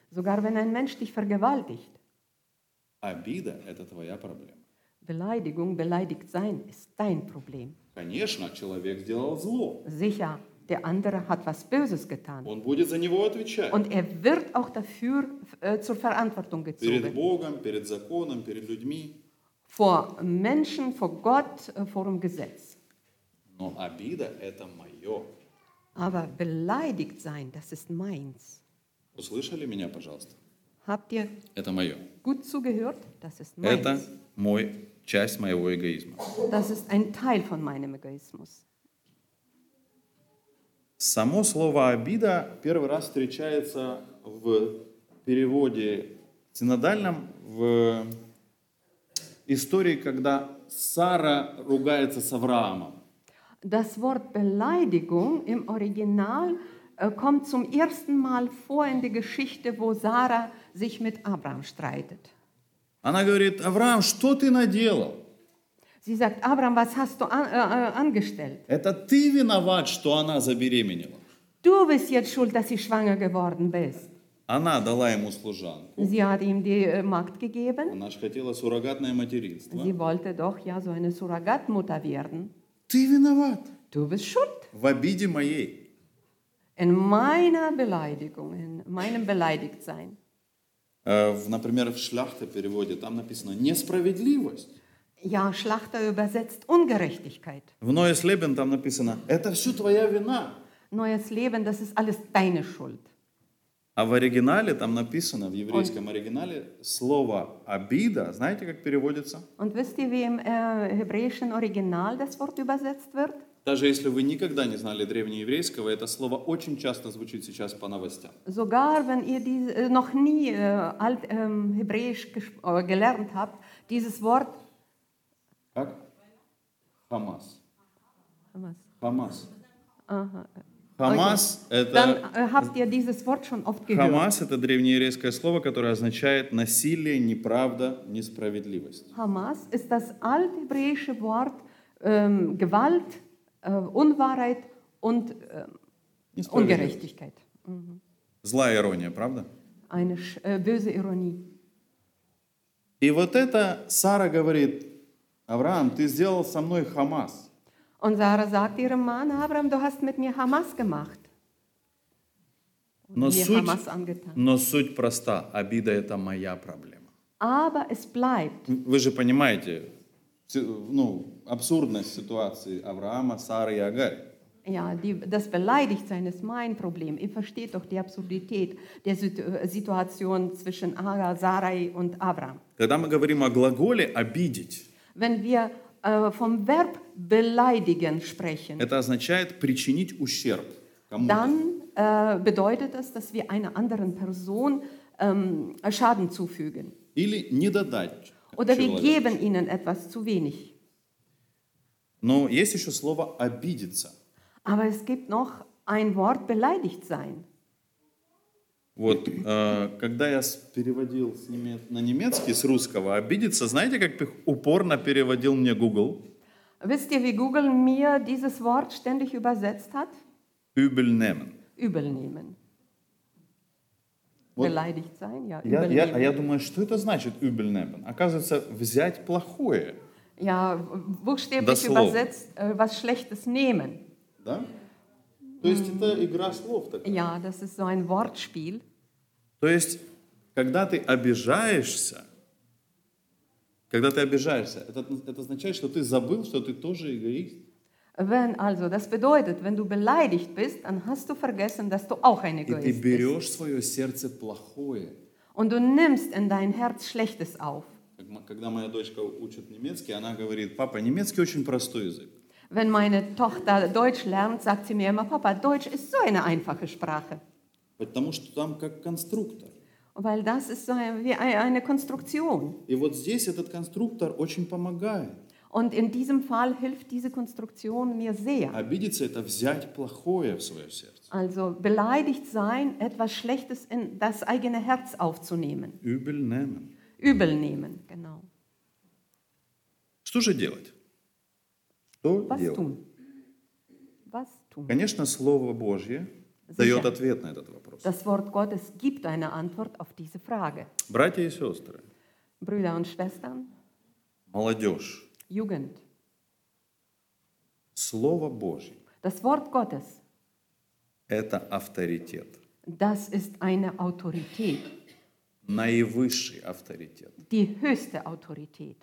Sogar wenn ein Mensch dich vergewaltigt. Обида – это твоя проблема. Beleidigung, beleidigt sein, ist dein Problem. Конечно, человек сделал зло. Sicher, der andere hat was Böses getan. Он будет за него отвечать. Und er wird auch dafür zur Verantwortung Перед gezogen. Богом, перед законом, перед людьми. Vor Menschen, vor Gott, vor dem Gesetz. Но обида – это мое. Aber beleidigt sein, das ist meins. Услышали меня, пожалуйста? Habt ihr Это мое. gut zugehört? Das ist Это meins. часть моего эгоизма. Das ist ein Teil von meinem Egoismus. Само слово «обида» первый раз встречается в переводе синодальном в истории, когда Сара ругается с Авраамом. Das Wort Beleidigung im Original kommt zum ersten Mal vor in der Geschichte, wo Sarah sich mit Abraham streitet. Она говорит: «Авраам, что ты наделал? Sie sagt, Abraham, was hast du angestellt? Это ты виноват, что она забеременела». Du bist jetzt schuld, dass sie schwanger geworden bist. Она дала ему служанку. Sie hat ihm die Magd gegeben. Она же хотела суррогатное материнство. Sie wollte doch ja so eine Surrogatmutter werden. Ты виноват Du bist schuld. в обиде моей. In meiner Beleidigung, in meinem Beleidigtsein. Например, в Шляхте-переводе там написано «несправедливость». Ja, Schlachter übersetzt Ungerechtigkeit. В Neues Leben там написано «это все твоя вина». Neues Leben, das ist alles deine Schuld. А в оригинале там написано, в еврейском оригинале, слово «обида», знаете, как переводится? Und wisst ihr, wie im hebräischen Original das Wort übersetzt wird? Даже если вы никогда не знали древнееврейского, это слово очень часто звучит сейчас по новостям. Sogar wenn ihr noch nie Hebräisch gelernt habt, dieses Wort Как? Хамас. was? Хамас. Aha. Хамас Dann это... habt ihr dieses Wort schon oft gehört. Хамас это древнееврейское слово, которое означает насилие, неправда, несправедливость. Hamas ist das althebräische Wort Gewalt, Unwahrheit und Ungerechtigkeit. Злая ирония, правда? Eine böse Ironie. И вот это Сара говорит: «Авраам, ты сделал со мной Хамас». Und Sarah sagt ihrem Mann, Abraham, du hast mit mir Hamas gemacht. Но Mir Hamas angetan. суть проста. Обида – это моя проблема. Aber es bleibt. Вы же понимаете, абсурдность ситуации Авраама, Сары и Агари. Ja, das Beleidigtsein ist mein Problem. Ihr versteht doch die Absurdität der Situation zwischen Agar, Sarai und Abraham. Когда мы говорим о глаголе «обидеть», Wenn wir vom Verb beleidigen sprechen, это означает причинить ущерб кому-то. dann bedeutet es, dass wir einer anderen Person Schaden zufügen. Или не додать Oder wir человеку. geben ihnen etwas zu wenig. Но есть еще слово «обидеться». Aber es gibt noch ein Wort beleidigt sein. Вот, когда я переводил на немецкий с русского «обидеться», знаете, как упорно переводил мне Google? Wisst ihr, wie Google mir dieses Wort ständig übersetzt hat? Übel nehmen. Übel nehmen. Вот. Beleidigt sein, ja, Я übel nehmen. я думаю, что это значит «übel nehmen»? Оказывается, взять плохое. Ja, buchstäblich Дословно. übersetzt, was Schlechtes nehmen. Да? То есть это игра слов такая. Ja, das ist so ein Wortspiel. То есть, когда ты обижаешься, это означает, что ты забыл, что ты тоже эгоист. Das bedeutet, wenn du beleidigt bist, dann hast du vergessen, dass du auch ein И ты Egoist bist. берешь в свое сердце плохое. Und du nimmst in dein Herz Schlechtes auf. Когда моя дочка учит немецкий, она говорит: «Папа, немецкий очень простой язык». Wenn meine Tochter Deutsch lernt, sagt sie mir immer, Papa, Deutsch ist so eine einfache Sprache. Потому что там как конструктор. Weil das ist so wie eine Konstruktion. И вот здесь этот конструктор очень помогает. Und in diesem Fall hilft diese Konstruktion mir sehr. Обидеться – это взять плохое в свое сердце. Also beleidigt sein, etwas Schlechtes in das eigene Herz aufzunehmen. Übel nehmen. Übel nehmen, genau. Что же делать? Что Was делать? tun? Was tun? Конечно, Слово Божье дает ответ на этот вопрос. Das Wort Gottes gibt eine Antwort auf diese Frage. Братья и сестры, Brüder und Schwestern, молодежь, Jugend, Слово Божье das Wort Gottes, – это авторитет, das ist eine Autorität, наивысший авторитет. die höchste Autorität.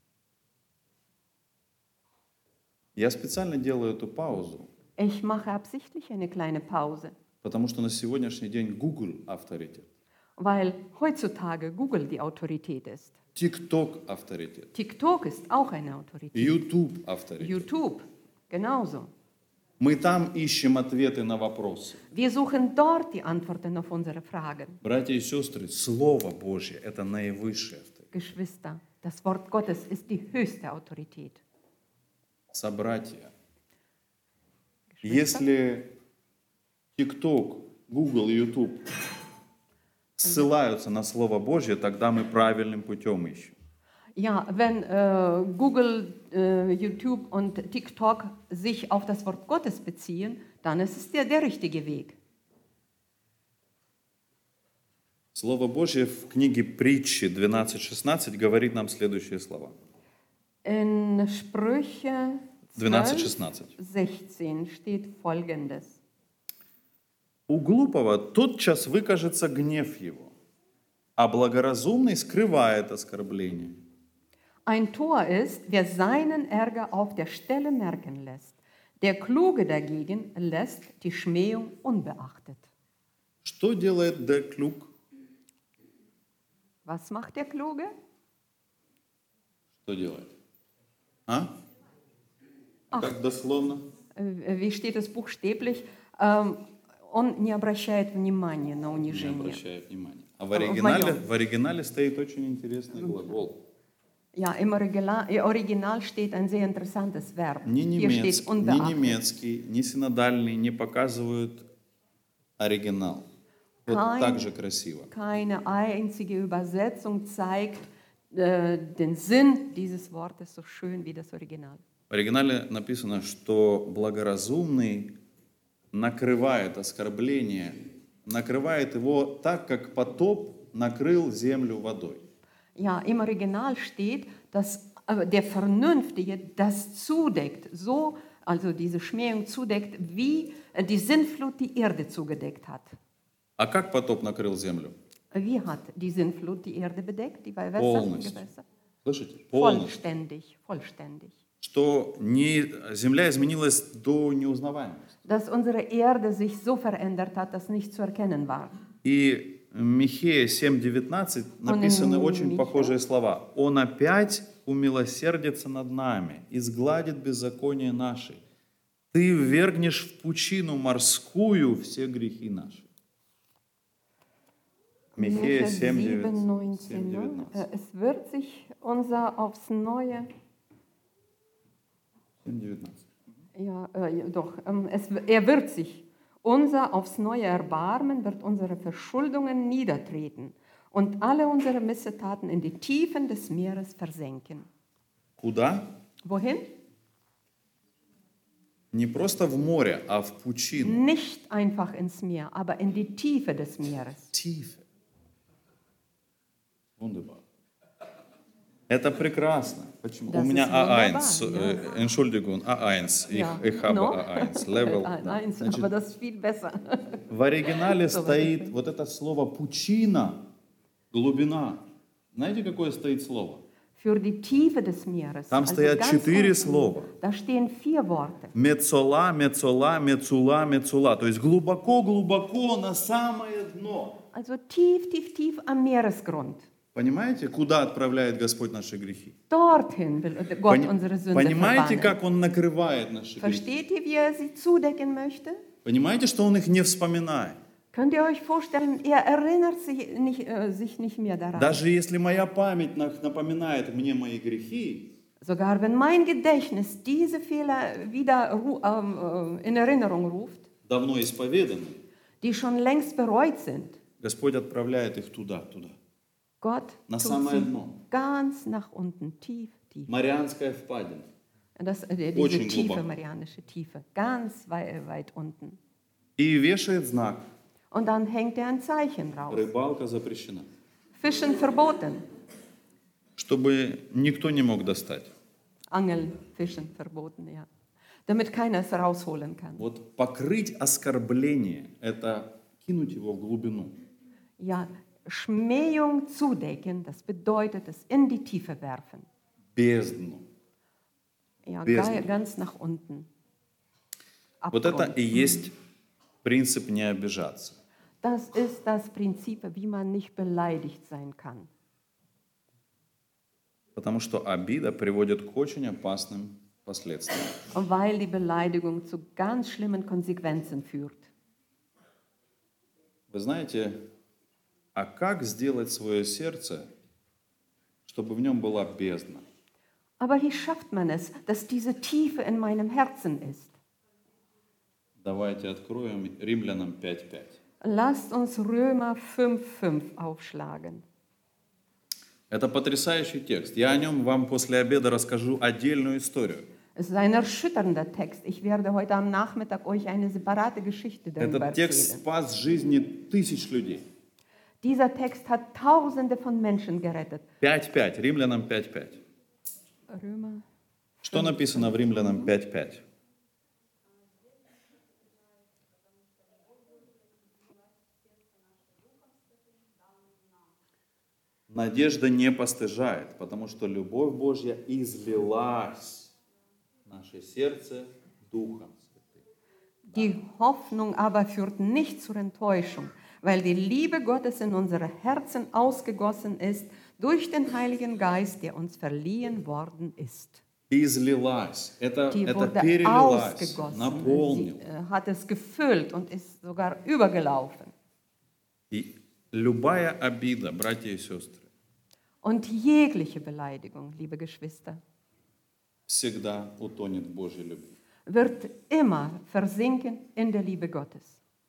Я специально делаю эту паузу, Ich mache absichtlich eine kleine Pause, потому что на сегодняшний день Google авторитет, weil heutzutage Google die Autorität ist. TikTok авторитет, TikTok ist auch eine Autorität. YouTube авторитет. YouTube genauso. Мы там ищем ответы на вопросы. Wir suchen dort die Antworten auf unsere Fragen. Братья и сестры, Слово Божье – это наивысший авторитет. Geschwister, das Wort Gottes ist die höchste Autorität. Собратья, Geschwister? если TikTok, Google и YouTube ссылаются на Слово Божье, тогда мы правильным путем ищем. Ja, wenn Google, YouTube und TikTok sich auf das Wort Gottes beziehen, dann ist es der richtige Weg. Слово Божье в книге Притчи 12:16 говорит нам следующие слова. In Sprüche 12:16. 16 steht Folgendes. У глупого тотчас выкажется гнев его, а благоразумный скрывает оскорбление. Ein Tor ist, wer seinen Ärger auf der Stelle merken lässt. Der Kluge dagegen lässt die Schmähung unbeachtet. Что делает der Klug? Was macht der Kluge? Что делает? А? Как дословно? Wie steht es buchstäblich? Он не обращает внимания на Не унижение. обращает внимания. А в в оригинале стоит очень интересный глагол. Ja, im Original steht ein sehr interessantes Verb. Ни Hier steht unbeachtet. немецкий, ни синодальный не показывают оригинал. Вот так же красиво. Keine einzige Übersetzung zeigt den Sinn dieses Wortes so schön wie das Original. В оригинале написано, что благоразумный накрывает оскорбление, накрывает его так, как потоп накрыл землю водой. Ja, im Original steht, dass der Vernünftige das zudeckt, so, also diese Schmähung zudeckt, wie die Sintflut die Erde zugedeckt hat. А как потоп накрыл землю? Wie hat die Sintflut die Erde bedeckt, die Gewässer? Полностью. Слышите? Полностью. Vollständig. Что земля изменилась до неузнаваемости. Dass unsere Erde sich so verändert hat, dass nicht zu erkennen war. И Михея 7:19 написаны очень похожие слова. «Он опять умилосердится над нами и сгладит беззаконие наши. Ты ввергнешь в пучину морскую все грехи наши». Михея 7:19. Es wird sich unser aufs Neue... 7:19. Ja, doch. Er wird sich. Unser aufs neue Erbarmen wird unsere Verschuldungen niedertreten und alle unsere Missetaten in die Tiefen des Meeres versenken. Куда? Wohin? Не просто в море, а в пучину. Nicht einfach ins Meer, aber in die Tiefe des Meeres. Тифе. Wunderbar. Это прекрасно. Почему? У меня A1. Entschuldigung, A1. Ich habe A1. Level. Значит, aber das ist viel besser. В оригинале стоит вот это слово «пучина», «глубина». Знаете, какое стоит слово? Für die Tiefe des Meeres. Там стоят 4 слова. Da stehen 4 Worte. Мецола, мецола, мецула, мецула. То есть глубоко-глубоко на самое дно. Also tief, tief, tief am Meeresgrund. Понимаете, куда отправляет Господь наши грехи? Dorthin will Gott unsere Sünde Понимаете, verbannen. как Он накрывает наши грехи? Versteht ihr, wie er sie zudecken möchte? Понимаете, что Он их не вспоминает? Könnt ihr euch vorstellen, er erinnert sich nicht mehr daran. Даже если моя память напоминает мне мои грехи, Sogar wenn mein Gedächtnis diese Fehler wieder in Erinnerung ruft, давно исповеданы, die schon längst bereut sind, Господь отправляет их туда. Gott На tut самое sie дно. ganz nach unten, tief, tief. Марианская впадина. Diese Очень tiefe глубоко. marianische Tiefe, ganz weit unten. и вешает знак. Und dann hängt er ein Zeichen drauf. Рыбалка запрещена. Fischen verboten. Чтобы никто не мог достать. Angeln, Fischen verboten, ja. Damit keiner es rausholen kann. Вот покрыть оскорбление – это кинуть его в глубину. Ja, Schmähung zudecken, das bedeutet es in die Tiefe werfen. Бездну. Ja, Бездну. ganz nach unten. Вот это Abgrund. и есть принцип не обижаться. Das ist das Prinzip, wie man nicht beleidigt sein kann. Потому что обида приводит к очень опасным последствиям. Weil die Beleidigung zu ganz schlimmen Konsequenzen führt. Вы знаете, а как сделать свое сердце, чтобы в нем была бездна? Aber wie schafft man es, dass diese Tiefe in meinem Herzen ist? Давайте откроем Римлянам 5:5. Lasst uns Römer 5,5 aufschlagen. Это потрясающий текст. Я о нем вам после обеда расскажу отдельную историю. Es ist ein erschütternder Text. Ich werde heute am Nachmittag euch eine separate Geschichte darüber Этот текст erzählen. спас жизни тысяч людей. Dieser Text hat Tausende von Menschen gerettet. 5:5, Римлянам 5:5. Römer. Что написано в Римлянам 5:5? Надежда не постыжает, потому что любовь Божья излилась в наше сердце Духом Святым. Die Hoffnung aber führt nicht zur Enttäuschung, weil die Liebe Gottes in unsere Herzen ausgegossen ist durch den Heiligen Geist, der uns verliehen worden ist. Излилась. Это Die wurde перелилась, ausgegossen. наполнил. Sie hat es gefüllt und ist sogar übergelaufen. И любая обида, братья и сестры, Und jegliche Beleidigung, liebe Geschwister, всегда утонет в Божьей любви. wird immer versinken in der Liebe Gottes.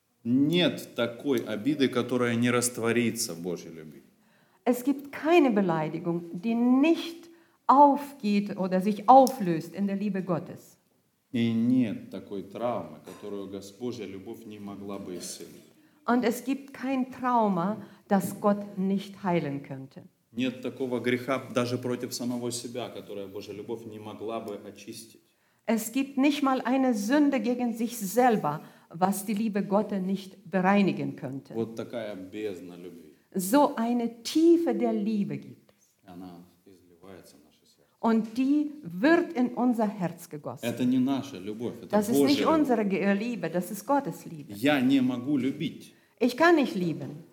Нет такой обиды, которая не растворится в Божьей любви. Es gibt keine Beleidigung, die nicht aufgeht oder sich auflöst in der Liebe Gottes. И нет такой травмы, которую Божья любовь не могла бы исцелить. Und es gibt kein Trauma, das Gott nicht heilen könnte. Нет такого греха даже против самого себя, которое Божья любовь не могла бы очистить. Es gibt nicht mal eine Sünde gegen sich selber, was die Liebe Gottes nicht bereinigen könnte. Вот такая бездна любви. So eine Tiefe der Liebe gibt es. И она изливается в наше сердце. Und die wird in unser Herz gegossen. Это не наша любовь, это Das ist Божья nicht любовь. unsere Liebe, das ist Gottes Liebe. Я не могу любить. Ich kann nicht lieben,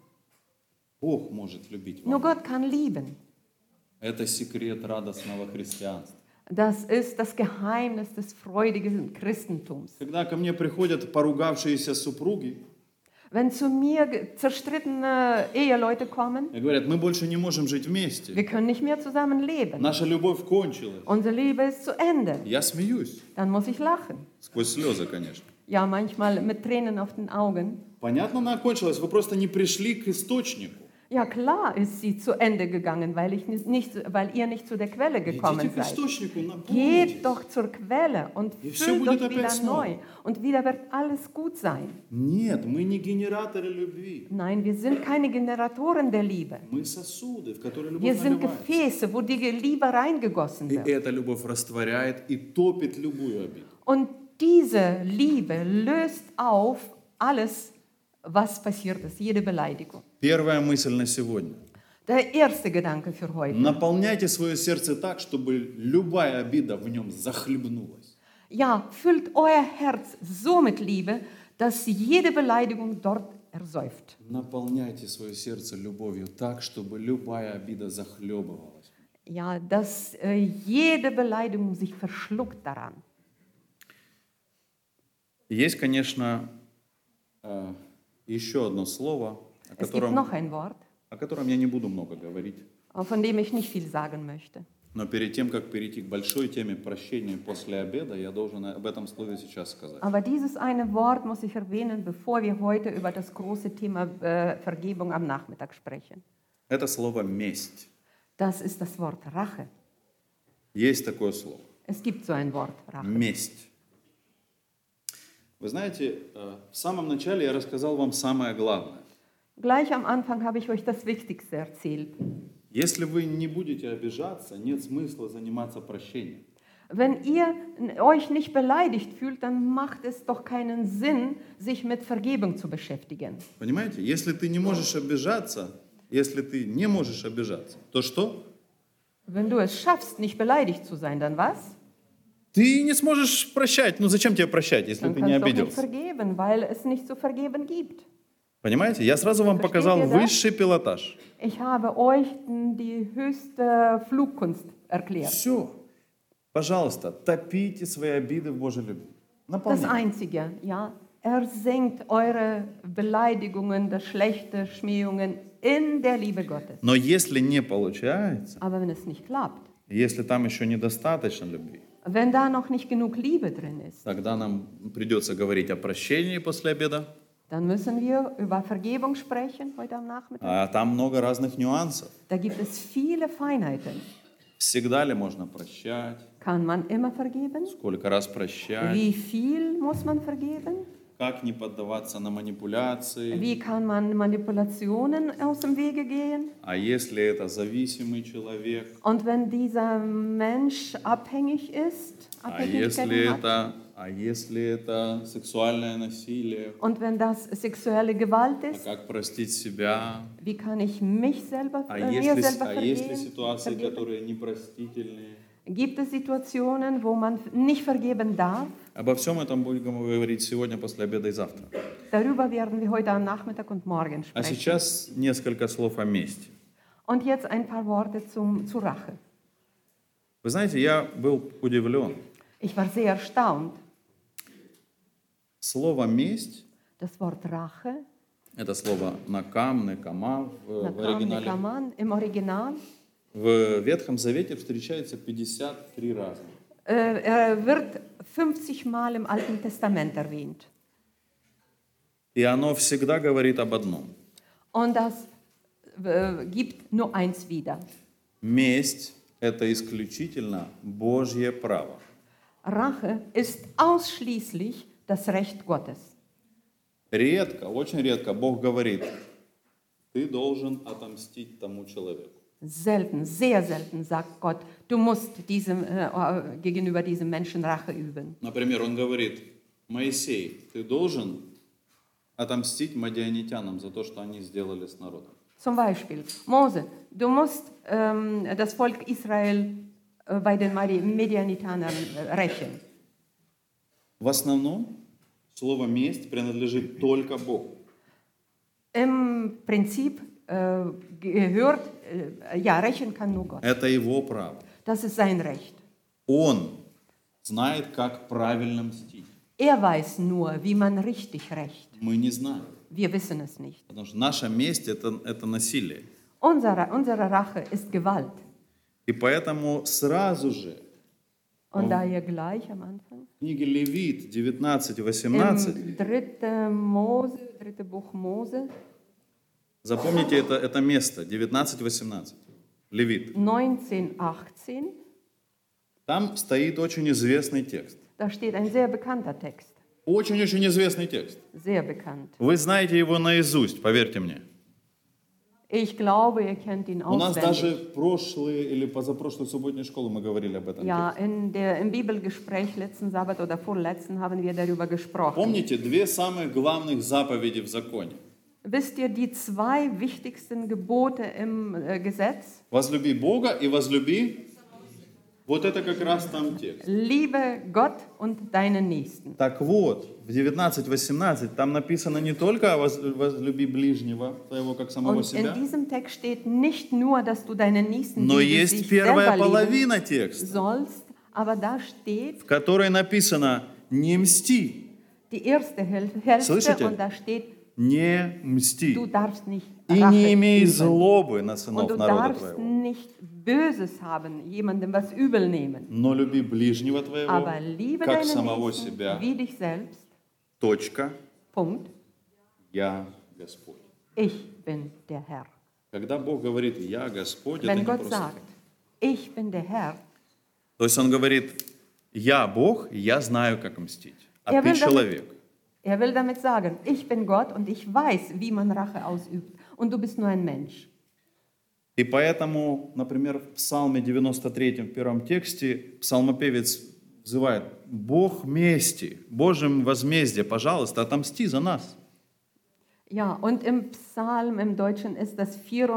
Бог может любить nur вас. Gott kann lieben. Это секрет радостного христианства. Das ist das Geheimnis des freudigen Christentums. Когда ко мне приходят поругавшиеся супруги Wenn zu mir zerstrittene Eheleute kommen, и говорят, мы больше не можем жить вместе, wir können nicht mehr zusammen leben. наша любовь кончилась, Unsere Liebe ist zu Ende. я смеюсь, Dann muss ich lachen. сквозь слезы, конечно. Ja, manchmal mit Tränen auf den Augen. Понятно, она кончилась, вы просто не пришли к источнику. Ja, klar ist sie zu Ende gegangen, weil ihr nicht zu der Quelle gekommen Идите к seid. источнику, наполнитесь. Geht doch zur Quelle und И всё füllt будет dort wieder опять снова. neu. Und wieder wird alles gut sein. Нет, мы не генераторы любви. Nein, wir sind keine Generatoren der Liebe. Мы сосуды, в которые Wir любовь sind наливается. Gefäße, wo die Liebe reingegossen И wird. эта любовь растворяет и топит любую обиду. Und diese Liebe löst auf alles, was passiert ist, jede Beleidigung. Первая мысль на сегодня. Der erste Gedanke für heute. Наполняйте свое сердце так, чтобы любая обида в нем захлебнулась. Ja, füllt euer Herz so mit Liebe, dass jede Beleidigung dort ersäuft. Наполняйте свое сердце любовью так, чтобы любая обида захлебывалась. Ja, dass jede Beleidigung sich verschluckt daran. Есть, конечно, еще одно слово, Es gibt noch ein Wort, о котором я не буду много говорить. von dem ich nicht viel sagen möchte. Но перед тем, как перейти к большой теме прощения после обеда, я должен об этом слове сейчас сказать. Aber dieses eine Wort muss ich erwähnen, bevor wir heute über das große Thema Vergebung am Nachmittag sprechen. Это слово «месть». Das ist das Wort Rache. Есть такое слово. Es gibt so ein Wort, Rache. Месть. Вы знаете, в самом начале я рассказал вам самое главное. Gleich am Anfang habe ich euch das Wichtigste erzählt. Если вы не будете обижаться, нет смысла заниматься прощением. Wenn ihr euch nicht beleidigt fühlt, dann macht es doch keinen Sinn, sich mit Vergebung zu beschäftigen. Понимаете? Если ты не можешь обижаться, то что? Wenn du es schaffst, nicht beleidigt zu sein, dann was? Ты не сможешь прощать. Ну зачем тебе прощать, если Dann ты не kannst du auch nicht обиделся? vergeben, weil es nicht zu vergeben gibt. Понимаете? Я сразу вам Versteht показал ihr das? высший пилотаж. Ich habe euch die höchste Flugkunst erklärt. Все. Пожалуйста, топите свои обиды в Божьей любви. Das Наполняйте. Einzige, ja, senkt eure Beleidigungen, das schlechte Schmähungen in der Liebe Gottes. Но если не получается, Aber wenn es nicht klappt, если там еще недостаточно любви, wenn da noch nicht genug Liebe drin ist, тогда нам придется говорить о прощении после обеда. dann müssen wir über Vergebung sprechen heute am Nachmittag. А там много разных нюансов. Da gibt es viele Feinheiten. Всегда ли можно прощать? Kann man immer vergeben? Сколько раз прощать? Wie viel muss man vergeben? Как не поддаваться на манипуляции? Wie kann man Manipulationen aus dem Wege gehen? А если это зависимый человек? Und wenn dieser Mensch abhängig ist, А если это сексуальное насилие? und wenn das sexuelle Gewalt А ist, как простить себя? wie kann ich mich selber, А mir если, selber а если ситуации, vergeben? которые непростительные? Gibt es Situationen, wo man nicht vergeben darf? Обо всем этом будем говорить сегодня после обеда и завтра. Darüber werden wir heute am Nachmittag und morgen А sprechen. сейчас несколько слов о мести. Und jetzt ein paar Worte zur Rache. Вы знаете, я был удивлен. Ich war sehr erstaunt. Слово «месть» Das Wort Rache, — это слово «накам», «некама» в Nakam, оригинале. Nekaman, im Original, В Ветхом Завете встречается 53 раза. wird 50 Mal im Alten Testament erwähnt. И оно всегда говорит об одном. Und das gibt nur eins wieder. Месть — это исключительно Божье право. Rache ist ausschließlich das Recht Gottes. Редко, очень редко Бог говорит: ты должен отомстить тому человеку. Selten, sehr selten sagt Gott, du musst gegenüber diesem Menschen Rache üben. Например, Он говорит: Моисей, ты должен отомстить мадианитянам за то, что они сделали с народом. Zum Beispiel, Mose, du musst das Volk Israel bei den Medianitanern rächen. В основном слово «месть» принадлежит только Богу. Im Prinzip gehört, rächen kann nur Gott. Это Его право. Das ist sein Recht. Он знает, как правильно мстить. Er weiß nur, wie man richtig rächt. Мы не знаем. Wir wissen es nicht. Потому что наша месть — это насилие. Unsere Rache ist Gewalt. И поэтому сразу же Und daher gleich am Anfang, в книге Левит 19:18, im dritte Buch Mose, запомните это место, 19:18, Левит. 19:18, Там стоит очень известный текст. da steht ein sehr bekannter Text. Очень-очень известный текст. Sehr bekannt. Вы знаете его наизусть, поверьте мне. Ich glaube, ihr kennt ihn У нас даже auswendig. прошлые или позапрошлой субботней школы мы говорили об этом Ja, тексте. im Bibelgespräch letzten Sabbat oder vorletzten haben wir darüber gesprochen. Помните две самых главных заповеди в законе? Wisst ihr die zwei wichtigsten Gebote im Gesetz? Возлюби Бога и возлюби. Вот это как раз там текст. Liebe Gott und deinen Nächsten. Так вот, в 19:18 там написано не только возлюби ближнего твоего как самого Und in себя, diesem Text steht nicht nur, dass du deinen Nächsten но liebst, есть dich первая selber lieben половина текста, sollst, aber da steht в которой написано «не мсти». die erste Hälfte Слышите? und da steht, Не мсти. du darfst nicht И Rache не имей üben. злобы на Und сынов du народа darfst твоего. nicht Böses haben, jemandem was übel nehmen. Но люби ближнего твоего, Aber liebe как deinen самого Nächsten себя. wie dich selbst. Точка. Punkt. Я Господь. Ich bin der Herr. Когда Бог говорит «Я Господь», это Wenn не Gott просто. sagt, ich bin der Herr, То есть Он говорит «Я Бог, и я знаю, как мстить, а Er ты will damit- человек». Er will damit sagen, ich bin Gott und ich weiß, wie man Rache ausübt. Und du bist nur ein Mensch. И поэтому, например, в Псалме 93, в первом тексте, псалмопевец взывает: «Бог мести, Божьим возмездие, пожалуйста, отомсти за нас». Ja, und im Psalm, im Deutschen ist das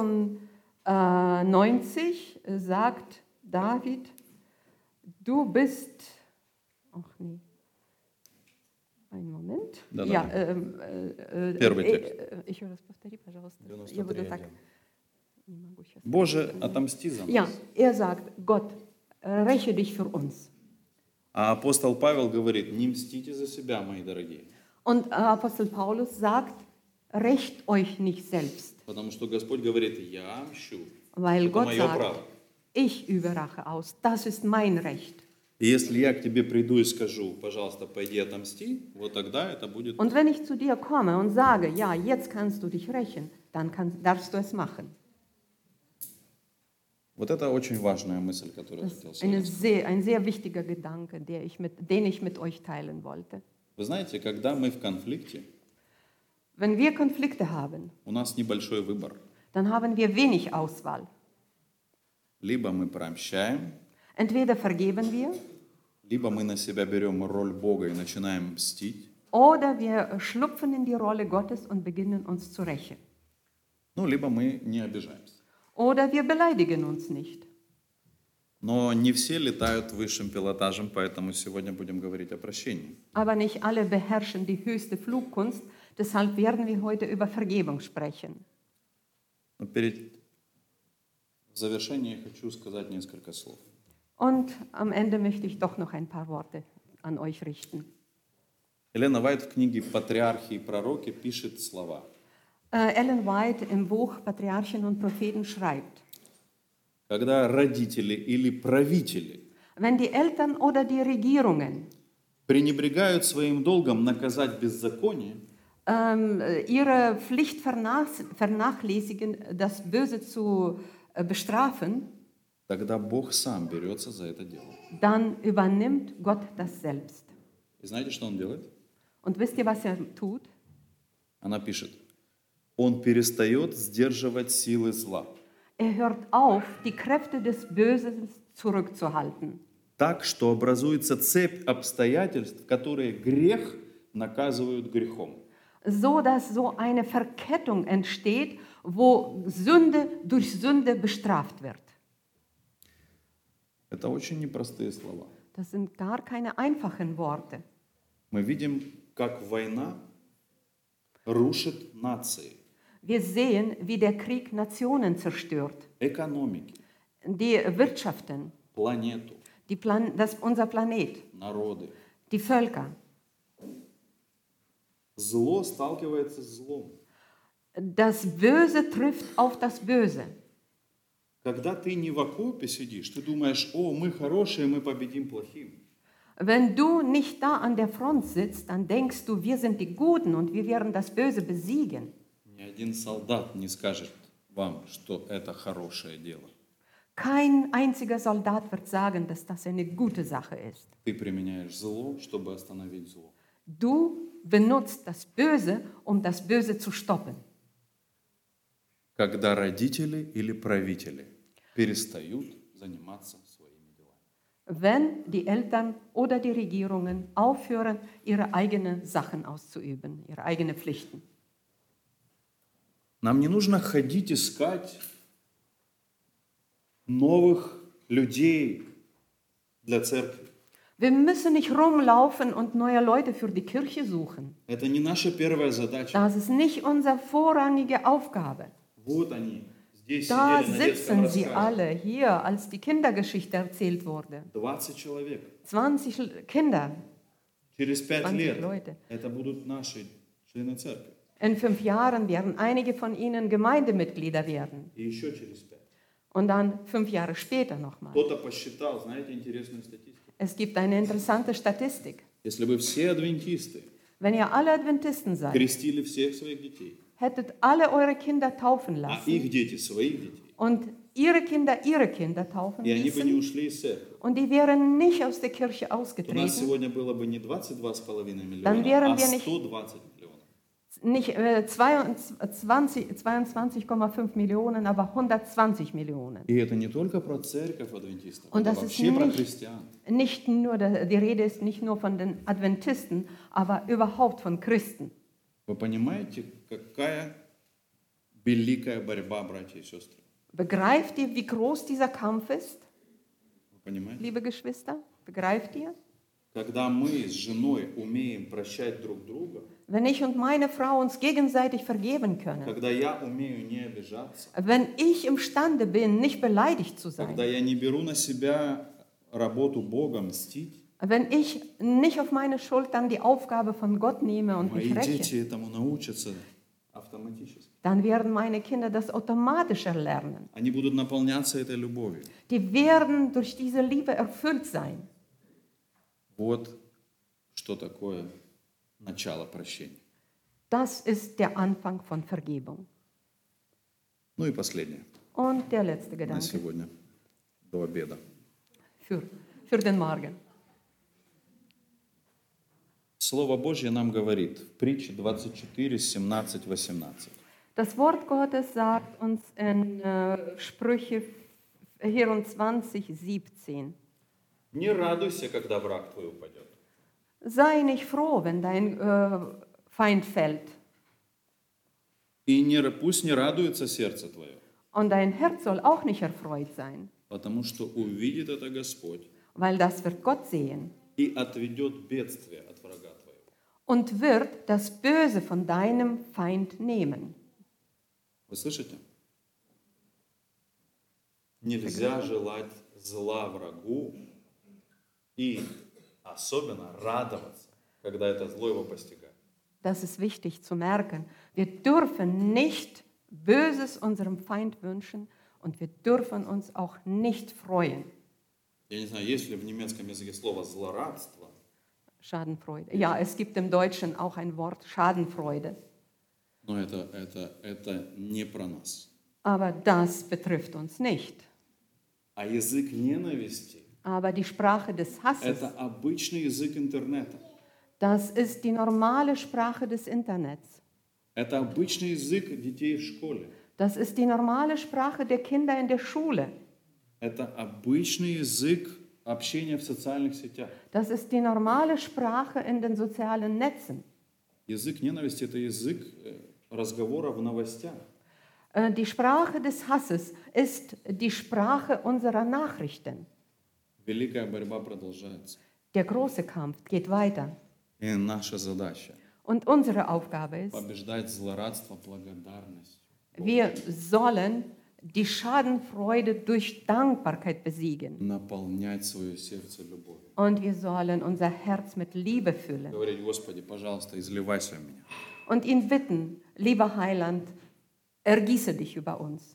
94, sagt David, du bist, ach nee, einen Moment. Да, Ja, Первый текст. еще раз повтори, пожалуйста. 93. Боже, отомсти за нас. Ja, er sagt, Gott, räche dich für uns. А апостол Павел говорит: не мстите за себя, мои дорогие. Und Apostel Paulus sagt, rächt euch nicht selbst. Потому что Господь говорит: я мщу. Weil Это Gott мое sagt, право. ich übe Rache aus, das ist mein Recht. И если я к тебе приду и скажу: пожалуйста, пойди отомсти, вот тогда это будет. Und wenn ich zu dir komme und sage, ja, jetzt kannst du dich rächen, dann darfst du es machen. Вот это очень важная мысль, которую я Das хотел ist сказать. ein sehr wichtiger Gedanke, den ich mit euch teilen wollte. Вы знаете, когда мы в конфликте, Wenn wir Konflikte haben, у нас небольшой выбор. dann haben wir wenig Auswahl. Либо мы прощаем, Entweder vergeben wir либо мы на себя берем роль Бога и начинаем мстить. oder wir schlüpfen in die Rolle Gottes und beginnen uns zu rächen. Ну, либо мы не обижаемся. Oder wir beleidigen uns nicht. Но не все летают высшим пилотажем, поэтому сегодня будем говорить о прощении. Aber nicht alle beherrschen die höchste Flugkunst, deshalb werden wir heute über Vergebung sprechen. Но перед завершением я хочу сказать несколько слов. Und am Ende möchte ich doch noch ein paar Worte an euch richten. Елена Вайт в книге «Патриархи и пророки» пишет слова. Ellen White im Buch Patriarchen und Propheten schreibt, Когда родители или правители wenn die Eltern oder die Regierungen пренебрегают своим долгом наказать беззаконие, ihre Pflicht vernachlässigen, das Böse zu bestrafen, тогда Бог сам берется за это дело. dann übernimmt Gott das selbst. И знаете, что Он делает? Und wisst ihr, was er tut? Она пишет: Он перестает сдерживать силы зла, Er hört auf, die Kräfte des Bösen zurückzuhalten, так, что образуется цепь обстоятельств, которые грех наказывают грехом. so dass so eine Verkettung entsteht, wo Sünde durch Sünde bestraft wird. Это очень непростые слова. Das sind gar keine einfachen Worte. Мы видим, как война рушит нации, Wir sehen, wie der Krieg Nationen zerstört, экономики, die Wirtschaften, планету, unser Planet, народы. die Völker. Зло сталкивается с злом. Das Böse trifft auf das Böse. Когда ты не в окопе сидишь, ты думаешь: о, мы хорошие, мы победим плохим. Wenn du nicht da an der Front sitzt, dann denkst du, wir sind die Guten und wir werden das Böse besiegen. Ни один солдат не скажет вам, что это хорошее дело. Kein einziger Soldat wird sagen, dass das eine gute Sache ist. Ты применяешь зло, чтобы остановить зло. Du benutzt das Böse, um das Böse zu stoppen. Когда родители или правители перестают заниматься своими делами. Wenn die Eltern oder die Regierungen aufhören, ihre eigenen Sachen auszuüben, ihre eigenen Pflichten. Нам не нужно ходить искать новых людей для церкви. Wir müssen nicht rumlaufen und neue Leute für die Kirche suchen. Это не наша первая задача. Das ist nicht unsere vorrangige Aufgabe. Вот они, здесь Da сидели на детском sitzen sie рассказе. alle hier, als die Kindergeschichte erzählt wurde. 20 человек. 20 Kinder. Через 5 20 лет Leute. это будут наши члены церкви. In 5 Jahren werden einige von ihnen Gemeindemitglieder werden. И еще через 5. Und dann 5 Jahre später nochmal. Кто-то посчитал, знаете, интересную статистику. Es gibt eine interessante Statistik. Если бы все адвентисты Wenn ihr alle Adventisten seid, крестили всех своих детей, hättet alle eure Kinder taufen а lassen их дети своих детей, und ihre Kinder taufen и они бы не ließen ушли из церкви. und die wären nicht aus der Kirche У нас ausgetreten, сегодня было бы не 22,5 Dann миллиона, wären а wir nicht- 120 миллионов. nicht 22,5 Millionen, aber 120 Millionen. И это не только про церковь адвентистов, Und это das ist вообще про nicht- христиан. Nicht nur, die Rede ist nicht nur von den Adventisten, aber überhaupt von Christen. Вы понимаете, какая великая борьба, братья и сестры? Begreift ihr, wie groß dieser Kampf ist, Вы понимаете? liebe Geschwister? Begreift ihr? Когда мы с женой умеем прощать друг друга, Wenn ich und meine Frau uns gegenseitig vergeben können, когда я умею не обижаться, wenn ich imstande bin, nicht beleidigt zu когда sein, я не беру на себя работу Бога мстить, wenn ich nicht auf meine Schultern die Aufgabe von Gott nehme und мои mich räche, дети этому научатся автоматически. dann werden meine Kinder das automatisch erlernen. Они будут наполняться этой любовью. Die werden durch diese Liebe erfüllt sein. Вот что такое начало прощения. Das ist der Anfang von Vergebung. Ну и последнее Und der letzte на Gedanke сегодня, до обеда. für den Morgen. Слово Божье нам говорит в притче 24, 17, 18. Das Wort Gottes sagt uns in Sprüche 24, 17. Не радуйся, когда враг твой упадет. Sei nicht froh, wenn dein Feind fällt. И пусть не радуется сердце твое, Und dein Herz soll auch nicht erfreut sein, потому что увидит это Господь weil das wird Gott sehen и отведет бедствие от врага твоего. und wird das Böse von deinem Feind nehmen. Вы слышите? Нельзя желать зла врагу и особенно радоваться, когда это зло его постигает. Das ist wichtig zu merken. Wir dürfen nicht Böses unserem Feind wünschen und wir dürfen uns auch nicht freuen. Я не знаю, есть ли в немецком языке слово «злорадство», Schadenfreude. Ja, es gibt im Deutschen auch ein Wort Schadenfreude. но это не про нас. Aber das betrifft uns nicht. А язык ненависти Aber die Sprache des – Hasses, это обычный язык интернета. das ist die normale Sprache des Internets. Это обычный язык детей в школе. Das ist die normale Sprache der Kinder in der Schule. Это обычный язык общения в социальных сетях. Das ist die normale Sprache in den sozialen Netzen. Язык ненависти – это язык разговора в новостях. Die Sprache des Hasses ist die Sprache unserer Nachrichten. Великая борьба продолжается. Der große Kampf geht weiter. И наша задача Und unsere Aufgabe – ist, побеждать злорадство благодарностью. wir sollen die Schadenfreude durch Dankbarkeit besiegen. Наполнять свое сердце любовью. Und wir sollen unser Herz mit Liebe füllen. Говорить: Господи, пожалуйста, изливайся в меня. Und ihn bitten, lieber Heiland, ergieße dich über uns.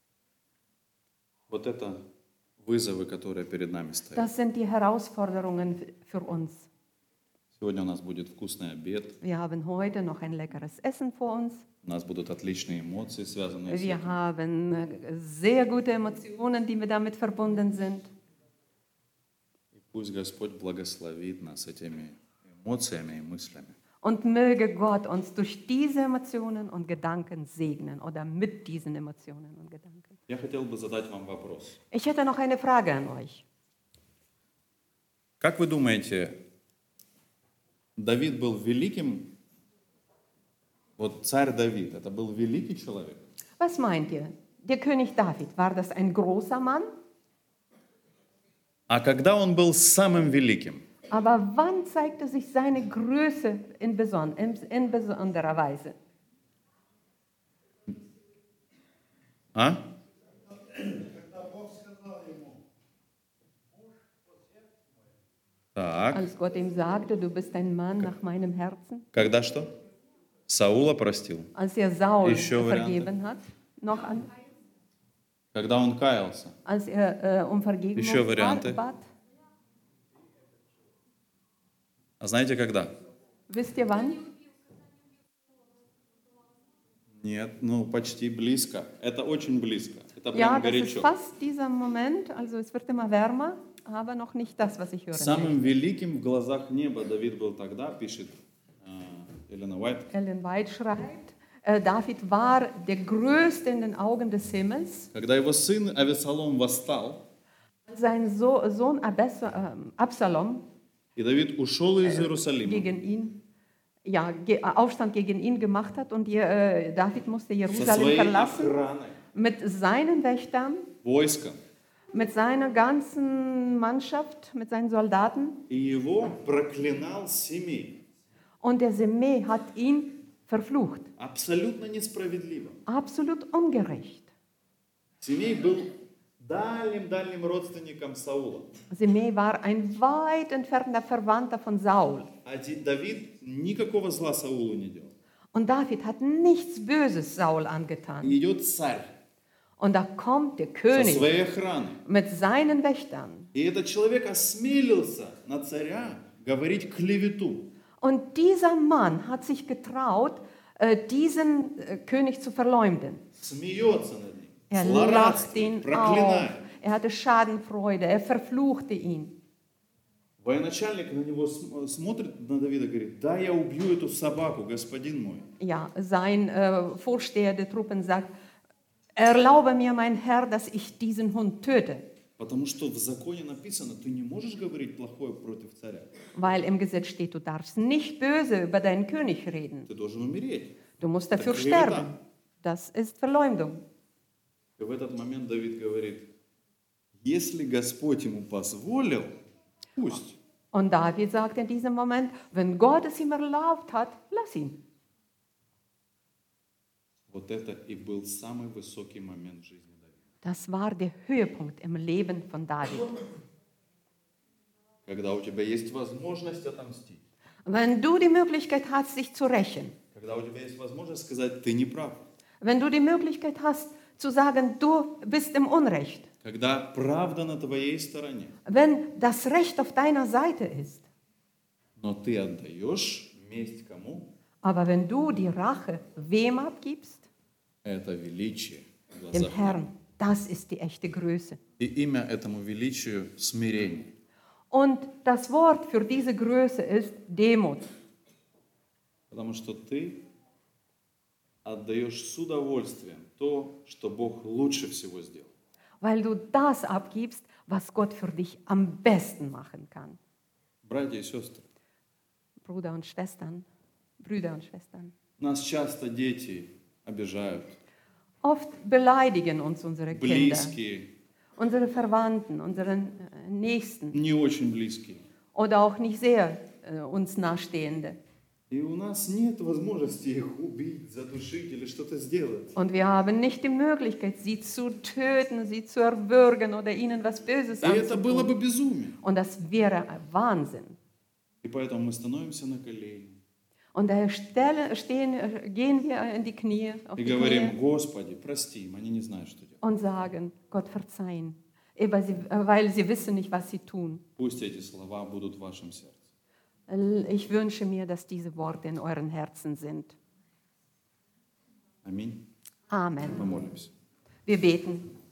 Вот это вызовы, которые перед нами стоят. Das sind die Herausforderungen für uns. Сегодня у нас будет вкусный обед, Wir haben heute noch ein leckeres Essen vor uns. у нас будут отличные эмоции, связанные с Wir этим. haben sehr gute Emotionen, die damit verbunden sind. И пусть Господь благословит нас этими эмоциями и мыслями. Und möge Gott uns durch diese Emotionen und Gedanken segnen oder mit diesen Emotionen und Gedanken. Я хотел бы задать вам вопрос. Ich hätte noch eine Frage an euch. Как вы думаете, Давид был великим? Вот царь Давид, это был великий человек? Was meint ihr? Der König David, war das ein großer Mann? А когда он был самым великим? Aber wann zeigte sich seine Größe in besonderer Weise? А? Так, Als Gott ihm sagte, du bist ein Mann nach meinem Herzen. когда что? Саула простил. Als er Saul Еще варианты? vergeben hat. Noch an, Когда он каялся. als er um Vergebung Еще варианты? bat. А знаете когда? Wisst ihr wann? Нет, ну почти близко. Это очень близко. Это Ja, прям das ist горячо. fast dieser Moment, also es wird immer wärmer, aber noch nicht das, was ich hören Самым möchte. великим в глазах неба Давид был тогда, пишет Елена Уайт, Ellen White schreibt, David war der Größte in den Augen des Himmels. когда его сын Авесалом восстал, Sein Sohn Absalom и Давид ушел из Иерусалима, gegen ihn, ja, Aufstand gegen ihn gemacht hat und David musste со Jerusalem своей verlassen охраной, mit seinen Wächtern, войском, mit seiner ganzen Mannschaft, mit seinen Soldaten. и его проклинал Семей. Und der Semeh hat ihn verflucht. Абсолютно несправедливо. Absolut ungerecht. Семей был дальним родственником Саула. Semeh war ein weit entfernter Verwandter von Saul. А Давид никакого зла Саулу не делал. Und David hat nichts Böses Saul angetan. И идет царь Und da kommt der со König своей охраной. mit seinen Wächtern. И этот человек осмелился на царя говорить клевету. Und dieser Mann hat sich getraut, diesen König zu verleumden. Смеется над ним, Er lacht злорадствует, ihn auf. проклинает. Er hatte Schadenfreude. Er verfluchte ihn. Военачальник на него смотрит, на Давида, и говорит: да, я убью эту собаку, господин мой. Ja, sein Vorsteher der Truppen sagt, erlaube mir, mein Herr, dass ich diesen Hund töte. Потому что в законе написано, ты не можешь говорить плохое против царя. Weil im Gesetz steht, du darfst nicht böse über deinen König reden. Ты должен умереть. Du musst dafür Das wäre sterben. Das ist Verleumdung. И в этот момент Давид говорит: если Господь ему позволил, пусть. Und David sagt in diesem Moment, wenn Gott es ihm erlaubt hat, lass ihn. Вот это и был самый высокий момент в жизни Давида. Das war der Höhepunkt im Leben von David. Когда у тебя есть возможность отомстить. Wenn du die Möglichkeit hast, dich zu rächen, Когда у тебя есть возможность сказать: ты не прав. wenn du die Möglichkeit hast, zu sagen, du bist im Unrecht, Когда правда на твоей стороне, wenn das Recht auf deiner Seite ist, но ты отдаешь месть кому? aber wenn du die Rache wem abgibst, Это величие в dem глазах Herrn, Бога. das ist die echte Größe. И имя этому величию — смирение. Und das Wort für diese Größe ist Demut. Потому что ты отдаешь с удовольствием то, что Бог лучше всего сделал. Weil du das abgibst, was Gott für dich am besten machen kann. Братья и сестры, Brüder und Schwestern. нас часто дети обижают, Oft beleidigen uns unsere Kinder, близкие, unsere Verwandten, unsere Nächsten не очень близкие. oder auch nicht sehr uns Nahestehende. И у нас нет возможности их убить, задушить или что-то сделать. Und wir haben nicht die Möglichkeit, sie zu töten, sie zu erwürgen oder ihnen was Böses И это было бы anzutun. безумие. Und das wäre Wahnsinn. И поэтому мы становимся на колени Und daher gehen wir in die Knie, auf и die говорим: Knie Господи, прости им, они не знают, что делать. und sagen, Gott verzeihen, weil sie wissen nicht, was sie tun. Пусть эти слова будут в вашем сердце. Ich wünsche mir, dass diese Worte in euren Herzen sind. Аминь. Amen. Помолимся. Wir beten.